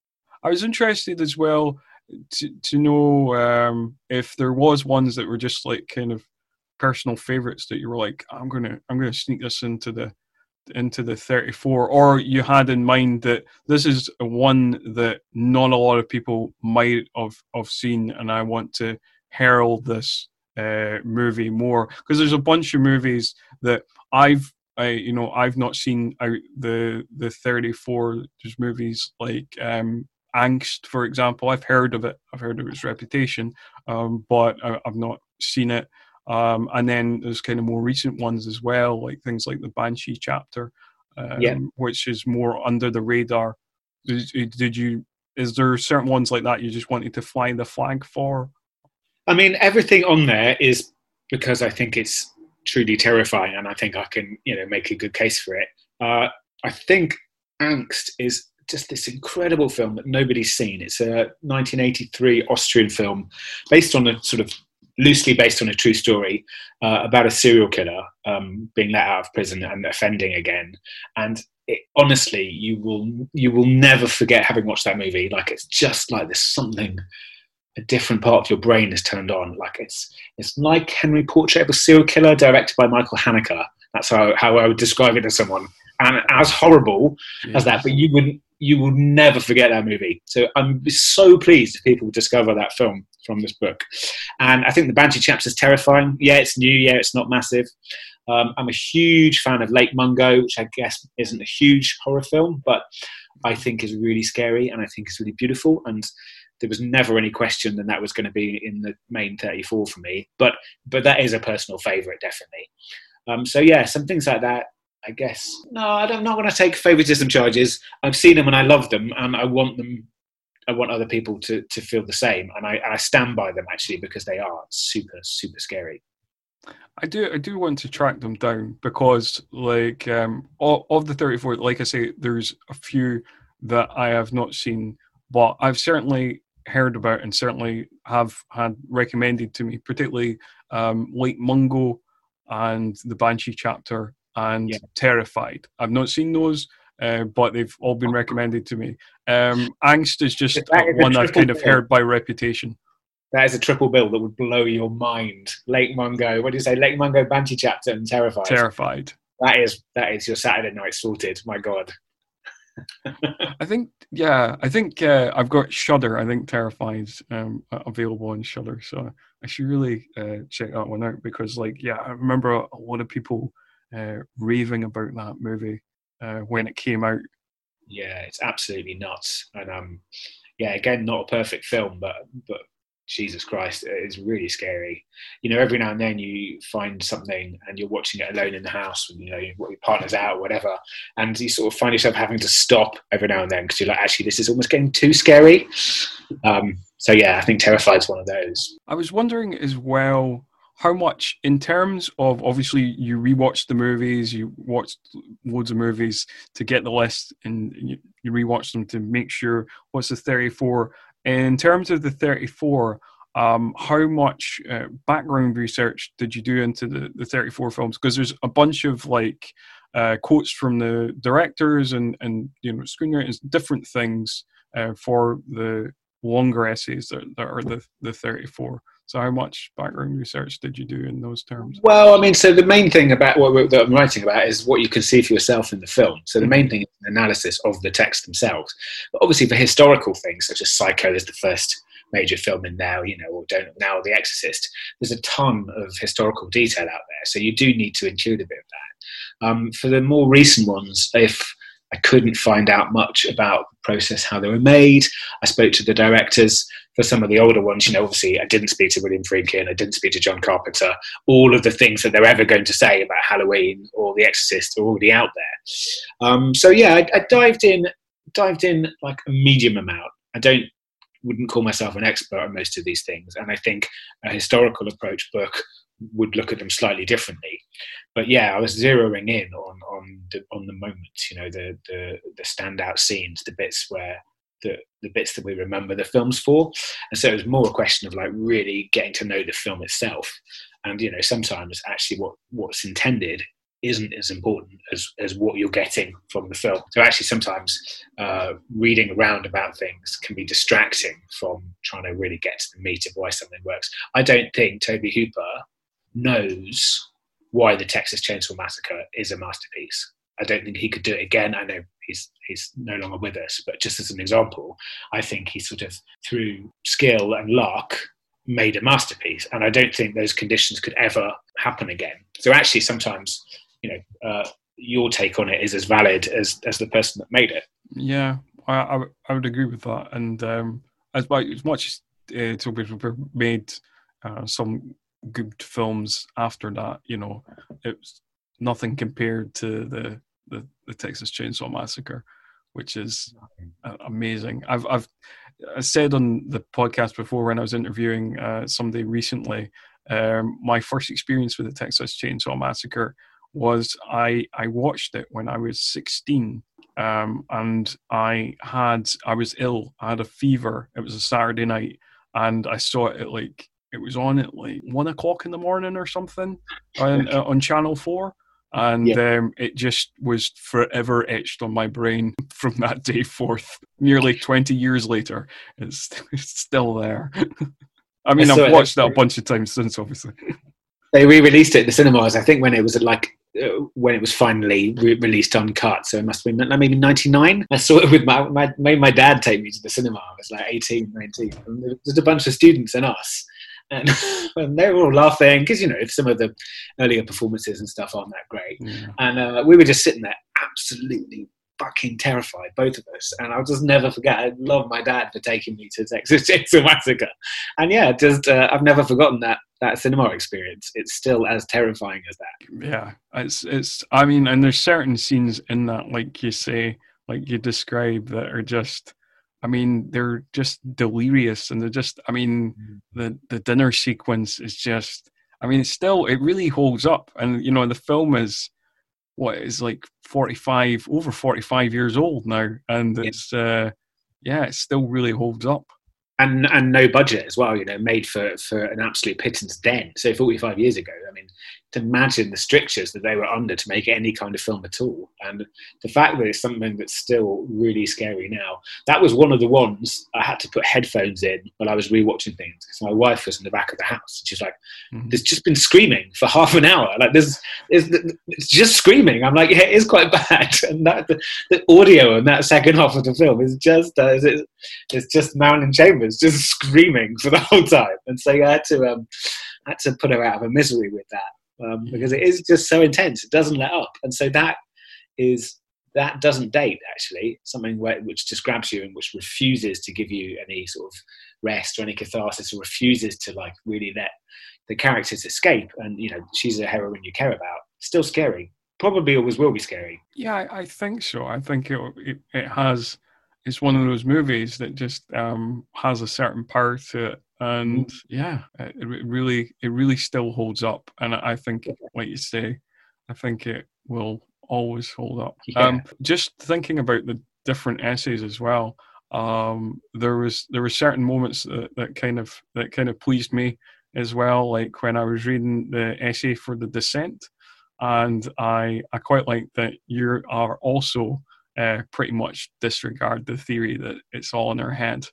I was interested as well to to know um, if there was ones that were just like kind of personal favorites that you were like, I'm gonna I'm gonna sneak this into the into the thirty-four, or you had in mind that this is one that not a lot of people might have, have seen, and I want to herald this uh, movie more, because there's a bunch of movies that I've I you know I've not seen out the the thirty-four. There's movies like um, Angst, for example. I've heard of it. I've heard of its reputation, um, but I, I've not seen it. Um, and then there's kind of more recent ones as well, like things like the Banshee chapter, um, yeah. which is more under the radar. Did, did you? Is there certain ones like that you just wanted to fly the flag for? I mean, everything on there is because I think it's truly terrifying, and I think I can, you know, make a good case for it. Uh, I think Angst is just this incredible film that nobody's seen. It's a nineteen eighty-three Austrian film based on a sort of loosely based on a true story uh, about a serial killer um, being let out of prison and offending again. And it, honestly, you will you will never forget having watched that movie. Like, it's just like there's something, a different part of your brain is turned on. Like it's it's like Henry Portrait of a Serial Killer, directed by Michael Haneke. That's how how I would describe it to someone. And as horrible yes. as that, but you wouldn't. You will never forget that movie. So I'm so pleased if people discover that film from this book. And I think the Banshee chapter is terrifying. Yeah, it's new. Yeah, it's not massive. Um, I'm a huge fan of Lake Mungo, which I guess isn't a huge horror film, but I think is really scary and I think is really beautiful. And there was never any question that that was going to be in the main thirty-four for me. But but that is a personal favourite, definitely. Um, so yeah, some things like that. I guess. No, I'm not going to take favouritism charges. I've seen them and I love them, and I want them I want other people to to feel the same, and I, I stand by them actually because they are super super scary. I do I do want to track them down because, like, um, of, of the thirty-four, like I say, there's a few that I have not seen, but I've certainly heard about and certainly have had recommended to me, particularly um, Lake Mungo and the Banshee chapter and Yeah. Terrified. I've not seen those, uh, but they've all been recommended to me. Um, Angst is just That is a one I've triple kind of bill. heard by reputation. That is a triple bill that would blow your mind. Lake Mungo, what do you say? Lake Mungo, Banshee chapter, and Terrified. Terrified. That is that is your Saturday night sorted. My God. I think, yeah, I think uh, I've got Shudder. I think Terrified's um, available on Shudder, so I should really uh, check that one out because, like, yeah, I remember a, a lot of people uh, raving about that movie uh, when it came out. Yeah, it's absolutely nuts, and um, yeah, again, not a perfect film, but but Jesus Christ, it's really scary. You know, every now and then you find something and you're watching it alone in the house when, you know, your partner's out or whatever, and you sort of find yourself having to stop every now and then because you're like, actually, this is almost getting too scary. Um, so yeah, I think Terrified's one of those. I was wondering as well how much, in terms of, obviously you rewatched the movies, you watched loads of movies to get the list, and you, you rewatched them to make sure what's the thirty-four. In terms of the thirty-four, um, how much uh, background research did you do into the, the thirty-four films? Because there's a bunch of like uh, quotes from the directors and, and you know, screenwriters, different things uh, for the longer essays that, that are the, the thirty-four. So how much background research did you do in those terms? Well, I mean, so the main thing about what we're, that I'm writing about is what you can see for yourself in the film. So the main thing is an analysis of the text themselves. But obviously for historical things, such as Psycho is the first major film in now, you know, or Don't Now The Exorcist, there's a ton of historical detail out there. So you do need to include a bit of that. Um, for the more recent ones, if I couldn't find out much about the process, how they were made, I spoke to the directors. For some of the older ones, you know, obviously I didn't speak to William Friedkin, I didn't speak to John Carpenter. All of the things that they're ever going to say about Halloween or The Exorcist are already out there. Um, so yeah, I, I dived in, dived in like a medium amount. I don't, wouldn't call myself an expert on most of these things, and I think a historical approach book would look at them slightly differently. But yeah, I was zeroing in on on the on the moments, you know, the the the standout scenes, the bits where the the bits that we remember the films for. And so it was more a question of like really getting to know the film itself. And you know, sometimes actually what what's intended isn't as important as as what you're getting from the film. So actually sometimes uh, reading around about things can be distracting from trying to really get to the meat of why something works. I don't think Toby Hooper knows why the Texas Chainsaw Massacre is a masterpiece. I don't think he could do it again. I know he's he's no longer with us, but just as an example, I think he sort of, through skill and luck, made a masterpiece. And I don't think those conditions could ever happen again. So actually sometimes, you know, uh, your take on it is as valid as, as the person that made it. Yeah, I, I, w- I would agree with that. And um, as, much, as much as uh, Toby Hooper made uh, some good films after that, you know, it was nothing compared to the, the, the Texas Chainsaw Massacre, which is uh, amazing. I've I've I said on the podcast before when I was interviewing uh, somebody recently, um, my first experience with the Texas Chainsaw Massacre was I I watched it when I was sixteen, um, and I had I was ill. I had a fever. It was a Saturday night, and I saw it at like it was on at like one o'clock in the morning or something on uh, on Channel Four. And yeah. um, it just was forever etched on my brain from that day forth. Nearly twenty years later, it's, it's still there. I mean, I I've watched that a bunch of times since, obviously. They re-released it in the cinemas, I think, when it was at like uh, when it was finally re- released uncut. So it must have been maybe ninety-nine. I saw it with my, my made my dad take me to the cinema. I was like eighteen, nineteen. And there was a bunch of students and us. And, and they were all laughing because, you know, some of the earlier performances and stuff aren't that great. Yeah. And uh, we were just sitting there absolutely fucking terrified, both of us. And I'll just never forget. I love my dad for taking me to Texas Chainsaw Massacre. And yeah, just uh, I've never forgotten that that cinema experience. It's still as terrifying as that. Yeah, it's it's. I mean, and there's certain scenes in that, like you say, like you describe, that are just I mean, they're just delirious, and they're just, I mean, mm. the, the dinner sequence is just, I mean, it's still, it really holds up. And, you know, the film is, what is like forty-five, over forty-five years old now. And it's, yeah, uh, yeah it still really holds up. And and no budget as well, you know, made for, for an absolute pittance then. So forty-five years ago, I mean, to imagine the strictures that they were under to make any kind of film at all. And the fact that it's something that's still really scary now. That was one of the ones I had to put headphones in when I was rewatching things, because my wife was in the back of the house. And she's like, mm-hmm. there's just been screaming for half an hour. Like, there's, there's it's just screaming. I'm like, yeah, it is quite bad. And that, the, the audio in that second half of the film is just, uh, it's, it's just Marilyn Chambers just screaming for the whole time. And so I had to, um, I had to put her out of her misery with that. Um, because it is just so intense, it doesn't let up, and so that is that doesn't date actually. Something where, which just grabs you and which refuses to give you any sort of rest or any catharsis, or refuses to like really let the characters escape. And you know, she's a heroine you care about. Still scary, probably always will be scary. Yeah, I, I think so. I think it, it it has. It's one of those movies that just um, has a certain power to it. And mm. yeah, it, it really, it really still holds up. And I think, like you say, I think it will always hold up. Yeah. Um, just thinking about the different essays as well, um, there was there were certain moments that, that kind of that kind of pleased me as well. Like when I was reading the essay for The Descent, and I I quite like that you are also uh, pretty much disregard the theory that it's all in her head.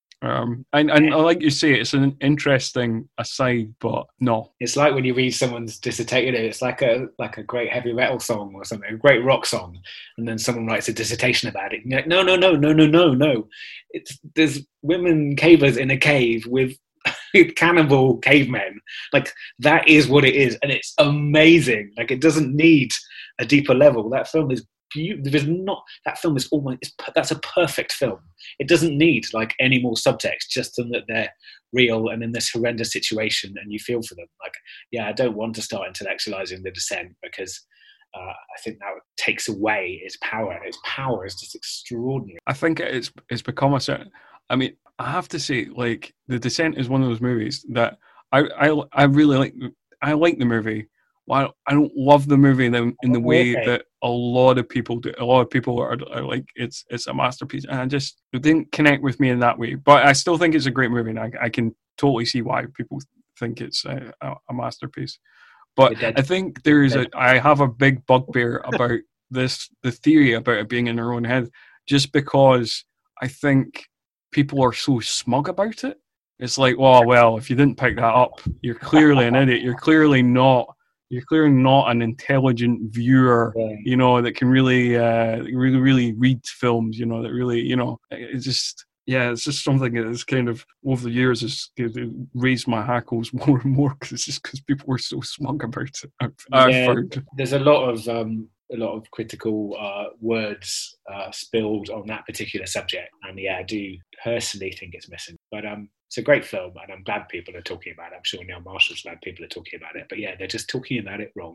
Um, and, and like you say, it's an interesting aside, but no. It's like when you read someone's dissertation, it's like a like a great heavy metal song or something, a great rock song, and then someone writes a dissertation about it. And you're like, no, no, no, no, no, no, no. It's there's women cavers in a cave with cannibal cavemen. Like, that is what it is, and it's amazing. Like, it doesn't need a deeper level. That film is beautiful. There's not that film is almost it's, that's a perfect film. It doesn't need like any more subtext, just that they're real and in this horrendous situation, and you feel for them. Like, yeah, I don't want to start intellectualizing The Descent, because uh, I think that takes away its power, and its power is just extraordinary. I think it's it's become a certain. I mean, I have to say, like, The Descent is one of those movies that I I, I really like. I like the movie. Well, I don't love the movie in the, in the way okay. that a lot of people do. A lot of people are, are like, it's it's a masterpiece, and I just it didn't connect with me in that way. But I still think it's a great movie, and I, I can totally see why people think it's a, a masterpiece. But I think there's a. I have a big bugbear about this, the theory about it being in their own head, just because I think people are so smug about it. It's like, oh well, if you didn't pick that up, you're clearly an idiot. You're clearly not. You're clearly not an intelligent viewer, yeah. you know, that can really, uh, really, really read films, you know, that really, you know, it's just, yeah, it's just something that has kind of, over the years, has raised my hackles more and more, because it's just because people were so smug about it. I've, yeah, I've heard. There's a lot of, um, a lot of critical uh, words uh, spilled on that particular subject. And yeah, I do personally think it's missing. But um, it's a great film, and I'm glad people are talking about it. I'm sure Neil Marshall's glad people are talking about it. But yeah, they're just talking about it wrong.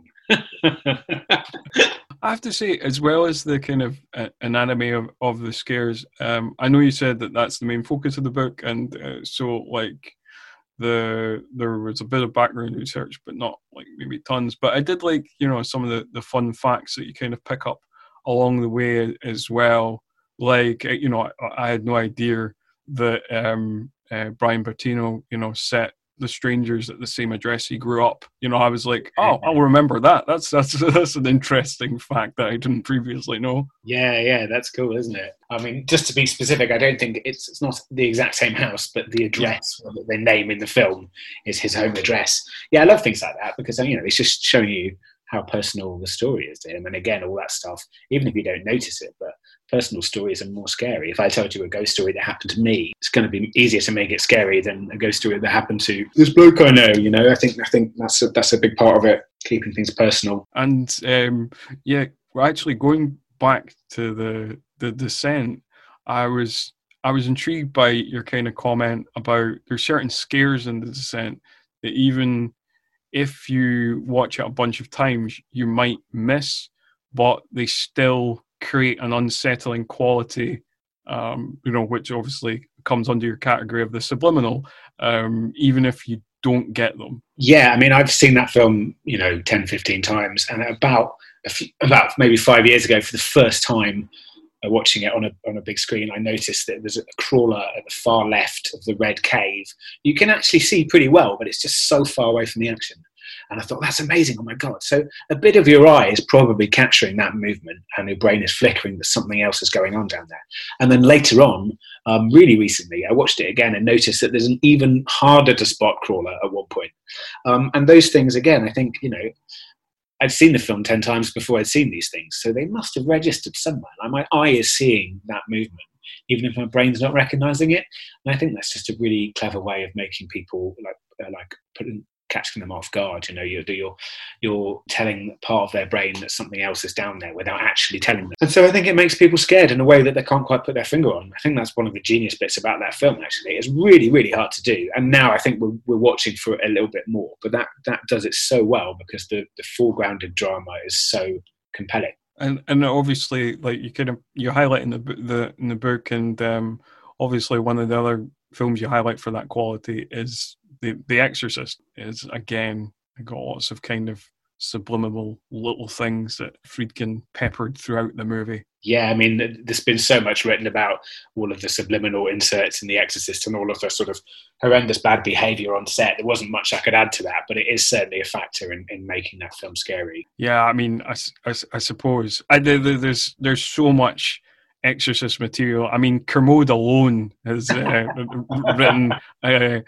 I have to say, as well as the kind of uh, anatomy of, of the scares, um, I know you said that that's the main focus of the book, and uh, so like the there was a bit of background research, but not like maybe tons. But I did like, you know, some of the, the fun facts that you kind of pick up along the way as well. Like, you know, I, I had no idea that um, uh, Brian Bertino, you know, set The Strangers at the same address he grew up. You know, I was like, oh, I'll remember that. That's that's that's an interesting fact that I didn't previously know. Yeah, yeah, that's cool, isn't it? I mean, just to be specific, I don't think it's it's not the exact same house, but the address yeah. that they name in the film is his home address. Yeah, I love things like that, because, you know, it's just showing you how personal the story is to him. And again, all that stuff, even if you don't notice it, but personal stories are more scary. If I told you a ghost story that happened to me, it's going to be easier to make it scary than a ghost story that happened to this bloke I know. You know, I think I think that's a, that's a big part of it, keeping things personal. And um, yeah, we're actually going back to the the Descent. I was I was intrigued by your kind of comment about there's certain scares in The Descent that even if you watch it a bunch of times, you might miss, but they still create an unsettling quality um, you know, which obviously comes under your category of the subliminal, um, even if you don't get them. Yeah, I mean, I've seen that film, you know, ten, fifteen times, and about a few, about maybe five years ago, for the first time, uh, watching it on a on a big screen, I noticed that there's a crawler at the far left of the red cave. You can actually see pretty well, but it's just so far away from the action. And I thought, that's amazing, oh my God. So a bit of your eye is probably capturing that movement, and your brain is flickering that something else is going on down there. And then later on, um, really recently, I watched it again and noticed that there's an even harder to spot crawler at one point. Um, and those things, again, I think, you know, I'd seen the film ten times before I'd seen these things, so they must have registered somewhere. Like, my eye is seeing that movement, even if my brain's not recognizing it. And I think that's just a really clever way of making people like uh, like putting catching them off guard. You know, you're you're you're telling part of their brain that something else is down there without actually telling them. And so I think it makes people scared in a way that they can't quite put their finger on. I think that's one of the genius bits about that film. Actually, it's really really hard to do. And now I think we're we're watching for it a little bit more. But that that does it so well because the the foregrounded drama is so compelling. And and obviously, like you kind of you highlight in the the in the book, and um, obviously one of the other films you highlight for that quality is the The Exorcist. Is again got lots of kind of subliminal little things that Friedkin peppered throughout the movie. Yeah, I mean, there's been so much written about all of the subliminal inserts in The Exorcist and all of the sort of horrendous bad behaviour on set. There wasn't much I could add to that, but it is certainly a factor in, in making that film scary. Yeah, I mean, I, I, I suppose I, there, there's there's so much Exorcist material. I mean, Kermode alone has uh, written uh,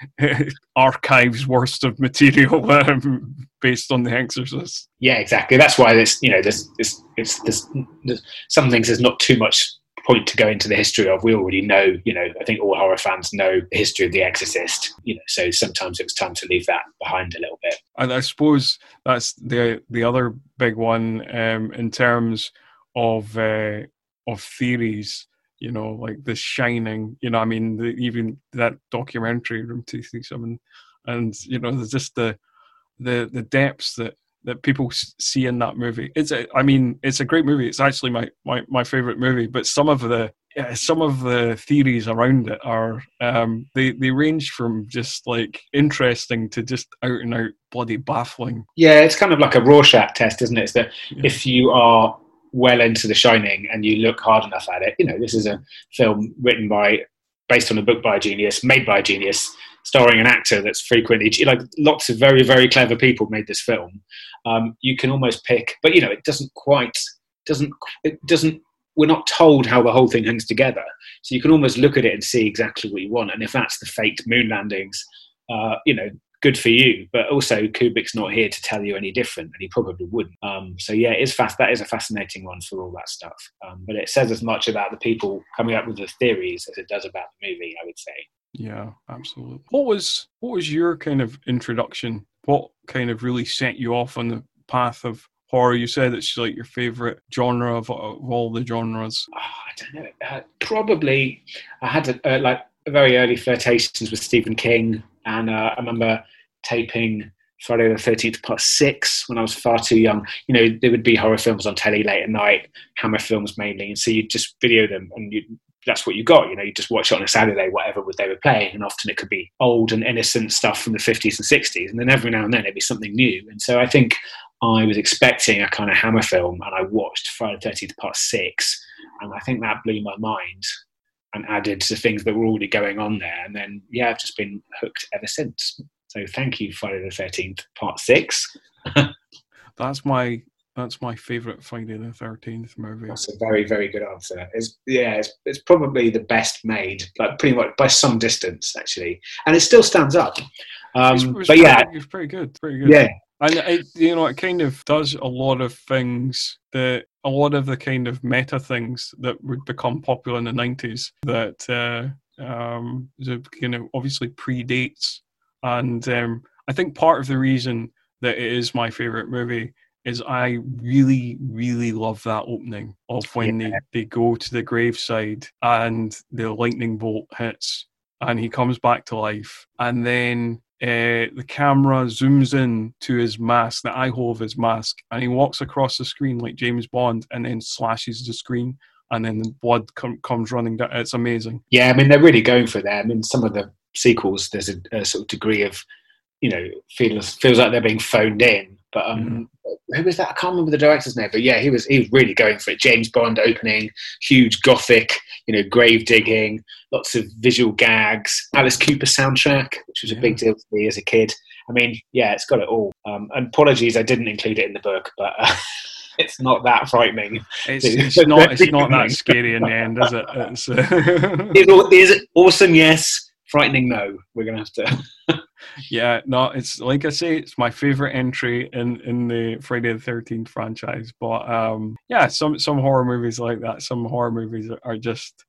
archives worth of material um, based on The Exorcist. Yeah, exactly. That's why there's, you know, there's, there's, it's, there's, there's some things there's not too much point to go into the history of. We already know, you know, I think all horror fans know the history of The Exorcist, you know, so sometimes it's time to leave that behind a little bit. And I suppose that's the the other big one um, in terms of uh, of theories, you know, like The Shining, you know, I mean, the, even that documentary, Room two thirty-seven, and, you know, there's just the the the depths that, that people see in that movie. It's a, I mean, it's a great movie. It's actually my, my, my favourite movie, but some of the yeah, some of the theories around it are, um, they, they range from just, like, interesting to just out-and-out bloody baffling. Yeah, it's kind of like a Rorschach test, isn't it? It's that Yeah. if you are well into The Shining and you look hard enough at it, you know, this is a film written by, based on a book by a genius, made by a genius, starring an actor that's frequently, like, lots of very, very clever people made this film. Um, you can almost pick, but, you know, it doesn't quite, doesn't, it doesn't, we're not told how the whole thing hangs together. So you can almost look at it and see exactly what you want. And if that's the faked moon landings, uh, you know, good for you, but also Kubrick's not here to tell you any different, and he probably wouldn't. Um, so yeah, it is fast. That is a fascinating one for all that stuff. Um, but it says as much about the people coming up with the theories as it does about the movie, I would say. Yeah, absolutely. What was what was your kind of introduction? What kind of really set you off on the path of horror? You said it's like your favorite genre of, of all the genres. Oh, I don't know. Uh, probably, I had a, uh, like very early flirtations with Stephen King. And uh, I remember taping Friday the thirteenth Part six when I was far too young. You know, there would be horror films on telly late at night, Hammer Films mainly, and so you'd just video them, and you that's what you got. You know, you just watch it on a Saturday, whatever they were playing, and often it could be old and innocent stuff from the fifties and sixties, and then every now and then it'd be something new. And so I think I was expecting a kind of Hammer film, and I watched Friday the thirteenth Part six, and I think that blew my mind and added to things that were already going on there. And then, yeah, I've just been hooked ever since. So thank you, Friday the thirteenth Part six. That's my that's my favourite Friday the thirteenth movie. That's a very, very good answer. It's, yeah, it's, it's probably the best made, like pretty much by some distance, actually. And it still stands up. Um, It's, it's but pretty, yeah. it's pretty good, pretty good. Yeah. And it, you know, it kind of does a lot of things that a lot of the kind of meta things that would become popular in the nineties that uh, um, you know, obviously predates. And um, I think part of the reason that it is my favorite movie is I really, really love that opening of when Yeah. they, they go to the graveside and the lightning bolt hits and he comes back to life. And then Uh, the camera zooms in to his mask, the eye hole of his mask, and he walks across the screen like James Bond and then slashes the screen and then the blood com- comes running down. It's amazing. Yeah, I mean, they're really going for that. I mean, some of the sequels, there's a, a sort of degree of, you know, feels feels like they're being phoned in. But um, mm-hmm. who was that? I can't remember the director's name. But yeah, he was he was really going for it. James Bond opening, huge gothic, you know, grave digging, lots of visual gags. Alice Cooper soundtrack, which was yeah. a big deal to me as a kid. I mean, yeah, it's got it all. Um, and apologies, I didn't include it in the book, but uh, it's not that frightening. It's, it's not. It's not that scary in the end, is it? It's, uh... it is it awesome? Yes. Frightening? No. We're gonna have to. Yeah, no. It's like I say, it's my favorite entry in, in the Friday the thirteenth franchise. But um, yeah, some some horror movies like that. Some horror movies are just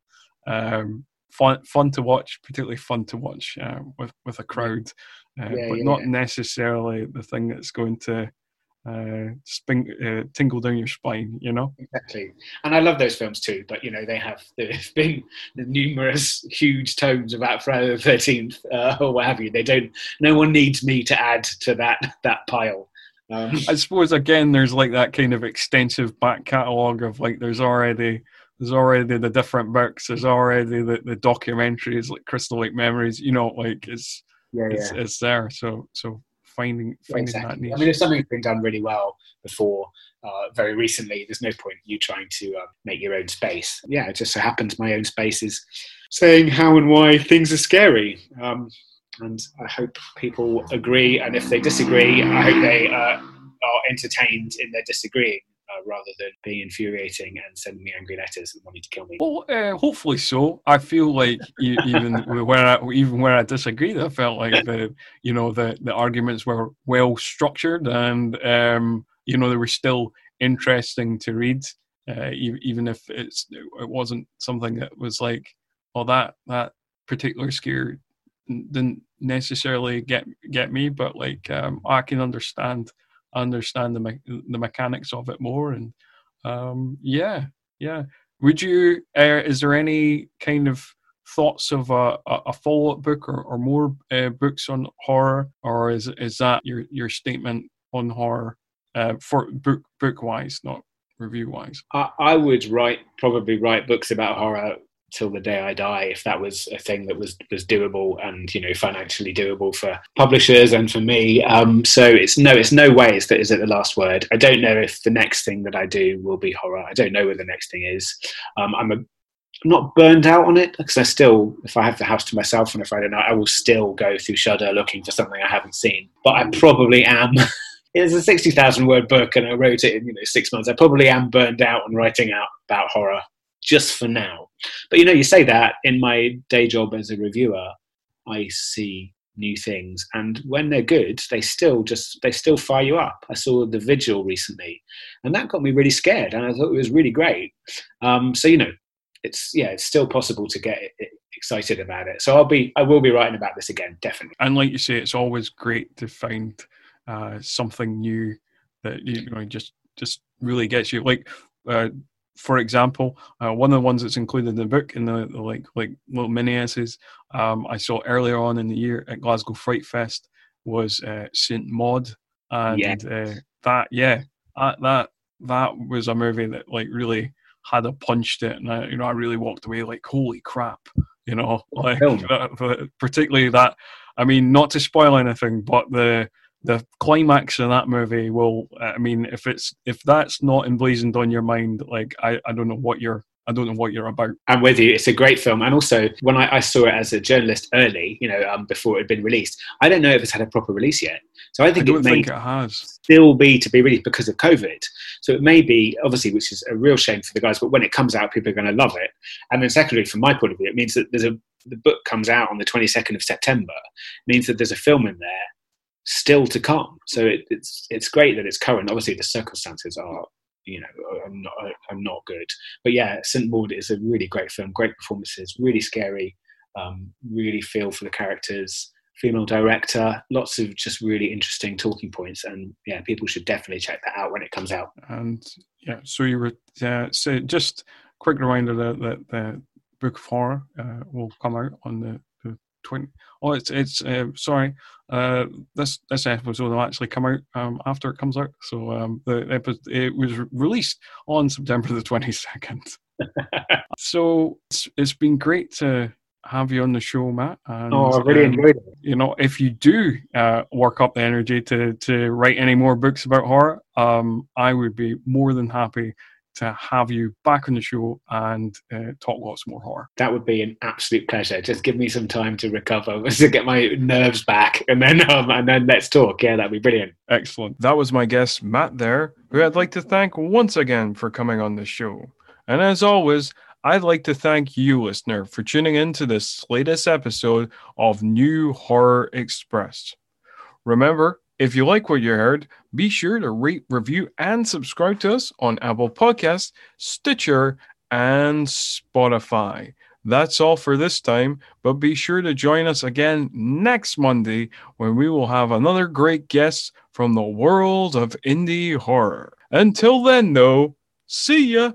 um, fun fun to watch, particularly fun to watch uh, with with a crowd, uh, yeah, but yeah, not yeah. necessarily the thing that's going to uh, sping, uh, tingle down your spine, you know? Exactly. And I love those films too, but, you know, they have, there's been numerous huge tomes about Friday the thirteenth uh, or what have you. They don't, no one needs me to add to that, that pile. Um, I suppose, again, there's like that kind of extensive back catalogue of like, there's already, there's already the different books, there's already the, the documentaries like Crystal Lake Memories, you know, like it's, yeah, it's, yeah. it's there. So, so, Finding, finding exactly. that niche. I mean, if something's been done really well before, uh, very recently, there's no point you trying to uh, make your own space. Yeah, it just so happens my own space is saying how and why things are scary. Um, and I hope people agree. And if they disagree, I hope they uh, are entertained in their disagreeing. Uh, rather than being infuriating and sending me angry letters and wanting to kill me. Well, uh, hopefully so. I feel like you, even where I, even where I disagreed, I felt like the you know the, the arguments were well structured and um, you know they were still interesting to read, uh, even if it's it wasn't something that was like, oh that that particular scare didn't necessarily get get me, but like um, I can understand. understand the me- the mechanics of it more and um yeah yeah would you uh, is there any kind of thoughts of a, a follow-up book or, or more uh, books on horror, or is is that your your statement on horror uh, for book book wise, not review wise? I, I would write probably write books about horror till the day I die, if that was a thing that was was doable and, you know, financially doable for publishers and for me. Um, so it's no, it's no way is that is it the last word. I don't know if the next thing that I do will be horror. I don't know what the next thing is. Um, I'm a, I'm not burned out on it because I still, if I have the house to myself on a Friday night, I will still go through Shudder looking for something I haven't seen. But I probably am. It's a sixty thousand word book and I wrote it in, you know, six months. I probably am burned out on writing out about horror. Just for now. But, you know, you say that in my day job as a reviewer, I see new things. And when they're good, they still just, they still fire you up. I saw The Vigil recently and that got me really scared and I thought it was really great. Um, so, you know, it's, yeah, it's still possible to get excited about it. So I'll be, I will be writing about this again, definitely. And like you say, it's always great to find uh, something new that, you know, just, just really gets you. Like, uh, for example, uh, one of the ones that's included in the book in the, the like like little mini essays um, I saw earlier on in the year at Glasgow Fright Fest was uh, Saint Maud, and yeah. uh, that yeah that, that that was a movie that like really had a punch to it, and I, you know I really walked away like holy crap, you know, like that, particularly that. I mean, not to spoil anything, but the. The climax of that movie will, I mean, if it's if that's not emblazoned on your mind, like I, I don't know what you're I don't know what you're about. I'm with you. It's a great film, and also when I, I saw it as a journalist early, you know, um, before it had been released, I don't know if it's had a proper release yet. So I think I don't it may think it has. still be to be released because of COVID. So it may be, obviously, which is a real shame for the guys. But when it comes out, people are going to love it. And then, secondly, from my point of view, it means that there's a the book comes out on the twenty-second of September. It means that there's a film in there still to come. So it, it's it's great that it's current. Obviously the circumstances are, you know, are not, are not good, but yeah, Saint Maud is a really great film, great performances, really scary, um, really feel for the characters, female director, lots of just really interesting talking points, and yeah, people should definitely check that out when it comes out. And yeah, so you were uh, so just quick reminder that, that the Book of Horror uh, will come out on the twenty Oh, it's it's uh, sorry. Uh, this this episode will actually come out um, after it comes out. So um, the episode it was released on September the twenty second. So it's, it's been great to have you on the show, Matt. And, oh, I really um, enjoyed it. You know, if you do uh, work up the energy to to write any more books about horror, um, I would be more than happy to have you back on the show and uh, talk lots more horror. That would be an absolute pleasure. Just give me some time to recover, to get my nerves back, and then um, and then let's talk. Yeah, that'd be brilliant. Excellent. That was my guest, Matt, there, who I'd like to thank once again for coming on the show. And as always, I'd like to thank you, listener, for tuning in to this latest episode of New Horror Express. Remember, if you like what you heard, be sure to rate, review, and subscribe to us on Apple Podcasts, Stitcher, and Spotify. That's all for this time, but be sure to join us again next Monday when we will have another great guest from the world of indie horror. Until then, though, see ya!